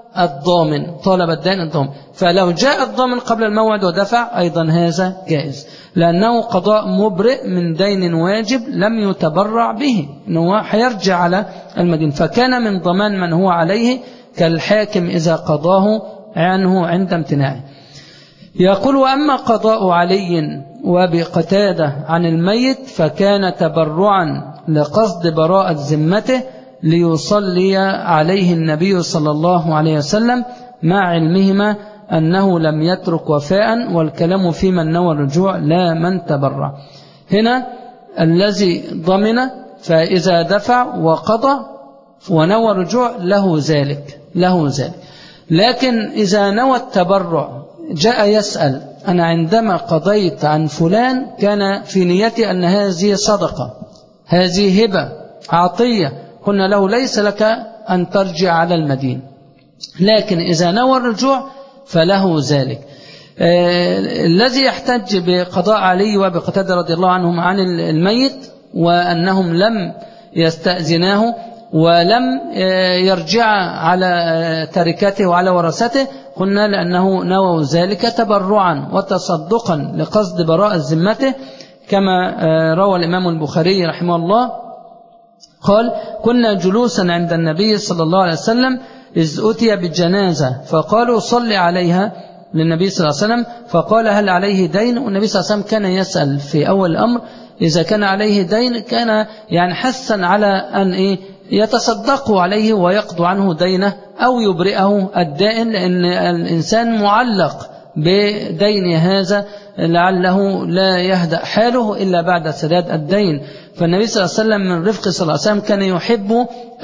الدائن الضامن، فلو جاء الضامن قبل الموعد ودفع أيضا هذا جائز، لأنه قضاء مبرئ من دين واجب لم يتبرع به، أنه حيرجع على المدين، فكان من ضمان من هو عليه كالحاكم إذا قضاه عنه عند امتناعه. يقول وأما قضاء علي وبقتادة عن الميت فكان تبرعا لقصد براءة ذمته ليصلي عليه النبي صلى الله عليه وسلم، مع علمهما أنه لم يترك وفاء، والكلام في من نوى الرجوع لا من تبرع. هنا الذي ضمن فإذا دفع وقضى ونوى الرجوع له ذلك. لكن إذا نوى التبرع جاء يسأل أنا عندما قضيت عن فلان كان في نيتي أن هذه صدقة، هذه هبة عطية، قلنا له ليس لك أن ترجع على المدين، لكن إذا نوى الرجوع فله ذلك. الذي يحتج بقضاء علي وبقتادة رضي الله عنهم عن الميت وأنهم لم يستأذناه ولم يرجع على تركته وعلى ورثته، قلنا لأنه نوى ذلك تبرعا وتصدقا لقصد براءة ذمته، كما روى الإمام البخاري رحمه الله قال كنا جلوسا عند النبي صلى الله عليه وسلم إذ أتي بالجنازة فقالوا صل عليها للنبي صلى الله عليه وسلم، فقال هل عليه دين؟ والنبي صلى الله عليه وسلم كان يسأل في أول الأمر إذا كان عليه دين، كان يعني حثا على أن يتصدقوا عليه ويقضوا عنه دينه أو يبرئه الدائن، لأن الإنسان معلق بدين هذا لعله لا يهدأ حاله إلا بعد سداد الدين. فالنبي صلى الله عليه وسلم من رفقه صلى الله عليه وسلم كان يحب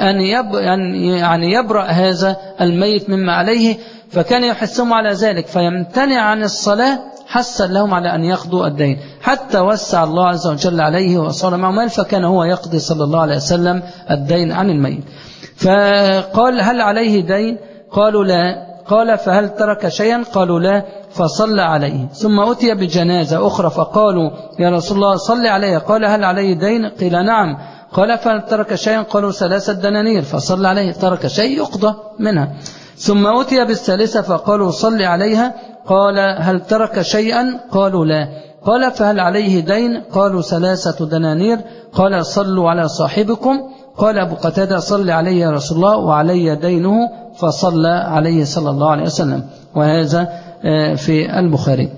أن يبرأ هذا الميت مما عليه، فكان يحثهم على ذلك فيمتنع عن الصلاة حثا لهم على أن يقضوا الدين، حتى وسع الله عز وجل عليه وصار معه مال، فكان هو يقضي صلى الله عليه وسلم الدين عن الميت. فقال هل عليه دين؟ قالوا لا. قال فهل ترك شيئا؟ قالوا لا، فصلى عليه. ثم أتي بجنازة أخرى فقالوا يا رسول الله صلى عليه، قال هل عليه دين؟ قيل نعم. قال فهل ترك شيئا؟ قالوا 3 دنانير، فصلى عليه، ترك شيء يقضى منها. ثم أتي بالثالثة فقالوا صلى عليها، قال هل ترك شيئا؟ قالوا لا. قال فهل عليه دين؟ قالوا 3 دنانير. قال صلوا على صاحبكم. قال أبو قتادة صلى عليه يا رسول الله وعلي دينه، فصلى عليه صلى الله عليه وسلم. وهذا في البخاري.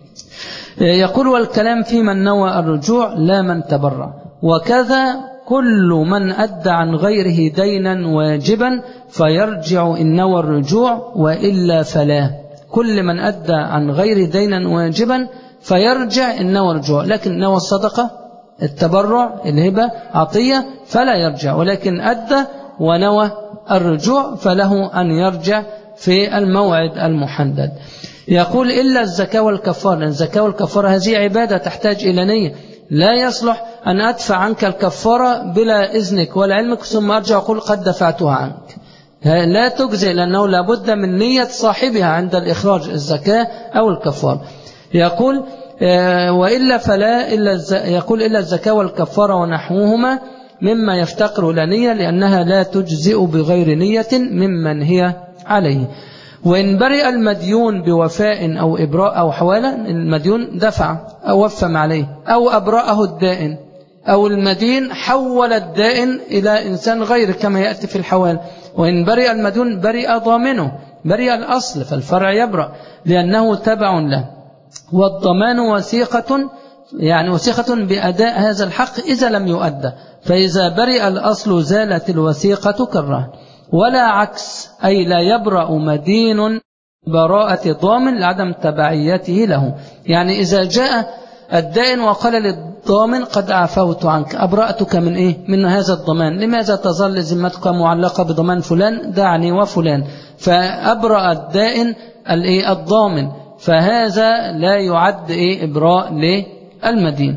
يقول والكلام في من نوى الرجوع لا من تبرع. وكذا كل من أدى عن غيره دينا واجبا فيرجع إن نوى الرجوع، وإلا فلا. كل من أدى عن غير دينا واجبا فيرجع إن نوى الرجوع، لكن نوى الصدقة التبرع الهبة عطية فلا يرجع، ولكن أدى ونوى الرجوع فله أن يرجع في الموعد المحدد. يقول إلا الزكاة والكفارة، لأن الزكاة والكفارة هذه عبادة تحتاج إلى نية، لا يصلح أن أدفع عنك الكفارة بلا إذنك ولا علمك ثم أرجع أقول قد دفعتها عنك، لا تجزئ، لأنه لابد من نية صاحبها عند الإخراج الزكاة أو الكفارة. يقول وإلا فلا يقول إلا الزكاة والكفارة ونحوهما مما يفتقر إلى نية، لأنها لا تجزئ بغير نية ممن هي عليه. وإن برئ المديون بوفاء أو إبراء أو حوالة، المديون دفع أو وفى عليه أو أبرأه الدائن، أو المدين حول الدائن إلى إنسان غير كما يأتي في الحوال. وإن برئ المديون برئ ضامنه، برئ الأصل، فالفرع يبرأ لأنه تبع له. والضمان وثيقة، يعني وثيقة بأداء هذا الحق إذا لم يؤدى، فإذا برئ الأصل زالت الوثيقة كالرهن. ولا عكس، أي لا يبرأ مدين براءة ضامن لعدم تبعيته له. يعني إذا جاء الدائن وقال للضامن قد عفوت عنك، أبرأتك من إيه؟ من هذا الضمان، لماذا تظل ذمتك معلقة بضمان فلان؟ دعني وفلان، فأبرأ الدائن الضامن، فهذا لا يعد إبراء للمدين.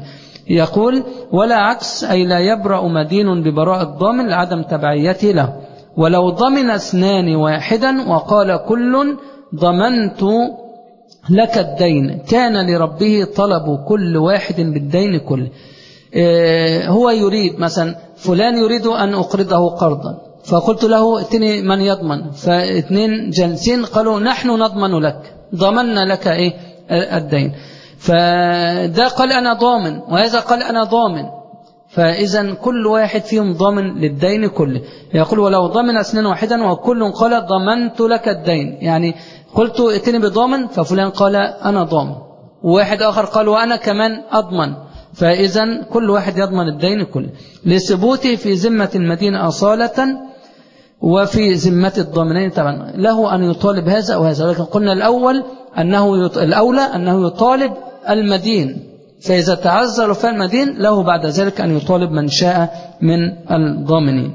يقول ولا عكس، أي لا يبرأ مدين ببراءة الضامن لعدم تبعيته له. ولو ضمن اثنان واحدا وقال كل ضمنت لك الدين كان لربه طلب كل واحد بالدين كله. هو يريد مثلا فلان يريد أن أقرضه قرضا، فقلت له ائتني من يضمن، فاثنين جالسين قالوا نحن نضمن لك، ضمننا لك الدين، فده قال أنا ضامن وهذا قال أنا ضامن، فإذا كل واحد فيهم ضامن للدين كله. يقول ولو ضمن اثنين واحدا وكل قال ضمنت لك الدين، يعني قلت ائتني بضامن ففلان قال أنا ضامن، وواحد آخر قال وأنا كمان أضمن، فإذا كل واحد يضمن الدين كله لثبوته في ذمة المدينة أصالة وفي ذمة الضامنين. طبعا له أن يطالب هذا أو هذا، ولكن قلنا الأولى أنه يطالب المدين، فإذا تعذر في المدين له بعد ذلك أن يطالب من شاء من الضامنين.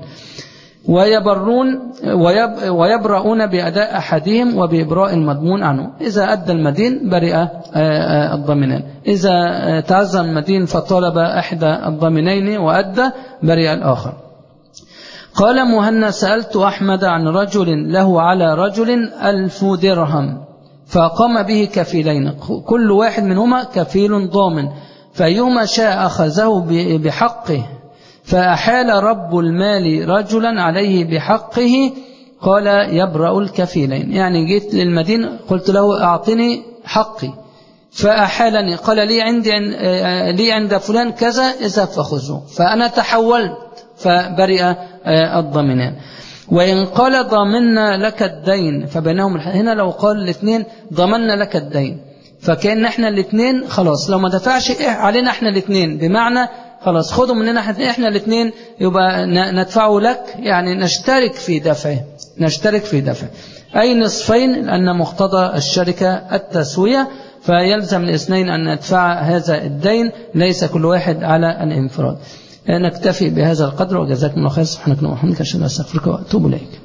ويبرؤون بأداء أحدهم وبإبراء المضمون عنه، إذا أدى المدين برئ الضامنان، إذا تعذر المدين فطالب أحد الضامنين وأدى برئ الآخر. قال مهنا سألت أحمد عن رجل له على رجل 1000 درهم فقام به كفيلين، كل واحد منهما كفيل ضامن، فأيهما شاء أخذه بحقه، فأحال رب المال رجلا عليه بحقه، قال يبرأ الكفيلين. يعني جيت للمدين قلت له أعطني حقي، فأحالني قال لي عند فلان كذا إذا فخذه، فأنا تحولت فبرئ الضامنان. وإن قال ضامنا لك الدين فبينهم هنا لو قال الاثنين ضمنا لك الدين، فكأن احنا الاثنين خلاص لو ما دفعش علينا احنا الاثنين، بمعنى خلاص خدوا مننا احنا الاثنين يبقى ندفعه لك، يعني نشترك في دفعه أي نصفين، لأن مقتضى الشركة التسوية، فيلزم الاثنين أن ندفع هذا الدين، ليس كل واحد على الانفراد. نكتفي بهذا القدر وجزاكم الله خير. سبحانك اللهم وبحمدك أشهد أن لا إله إلا أنت أستغفرك وأتوب إليك.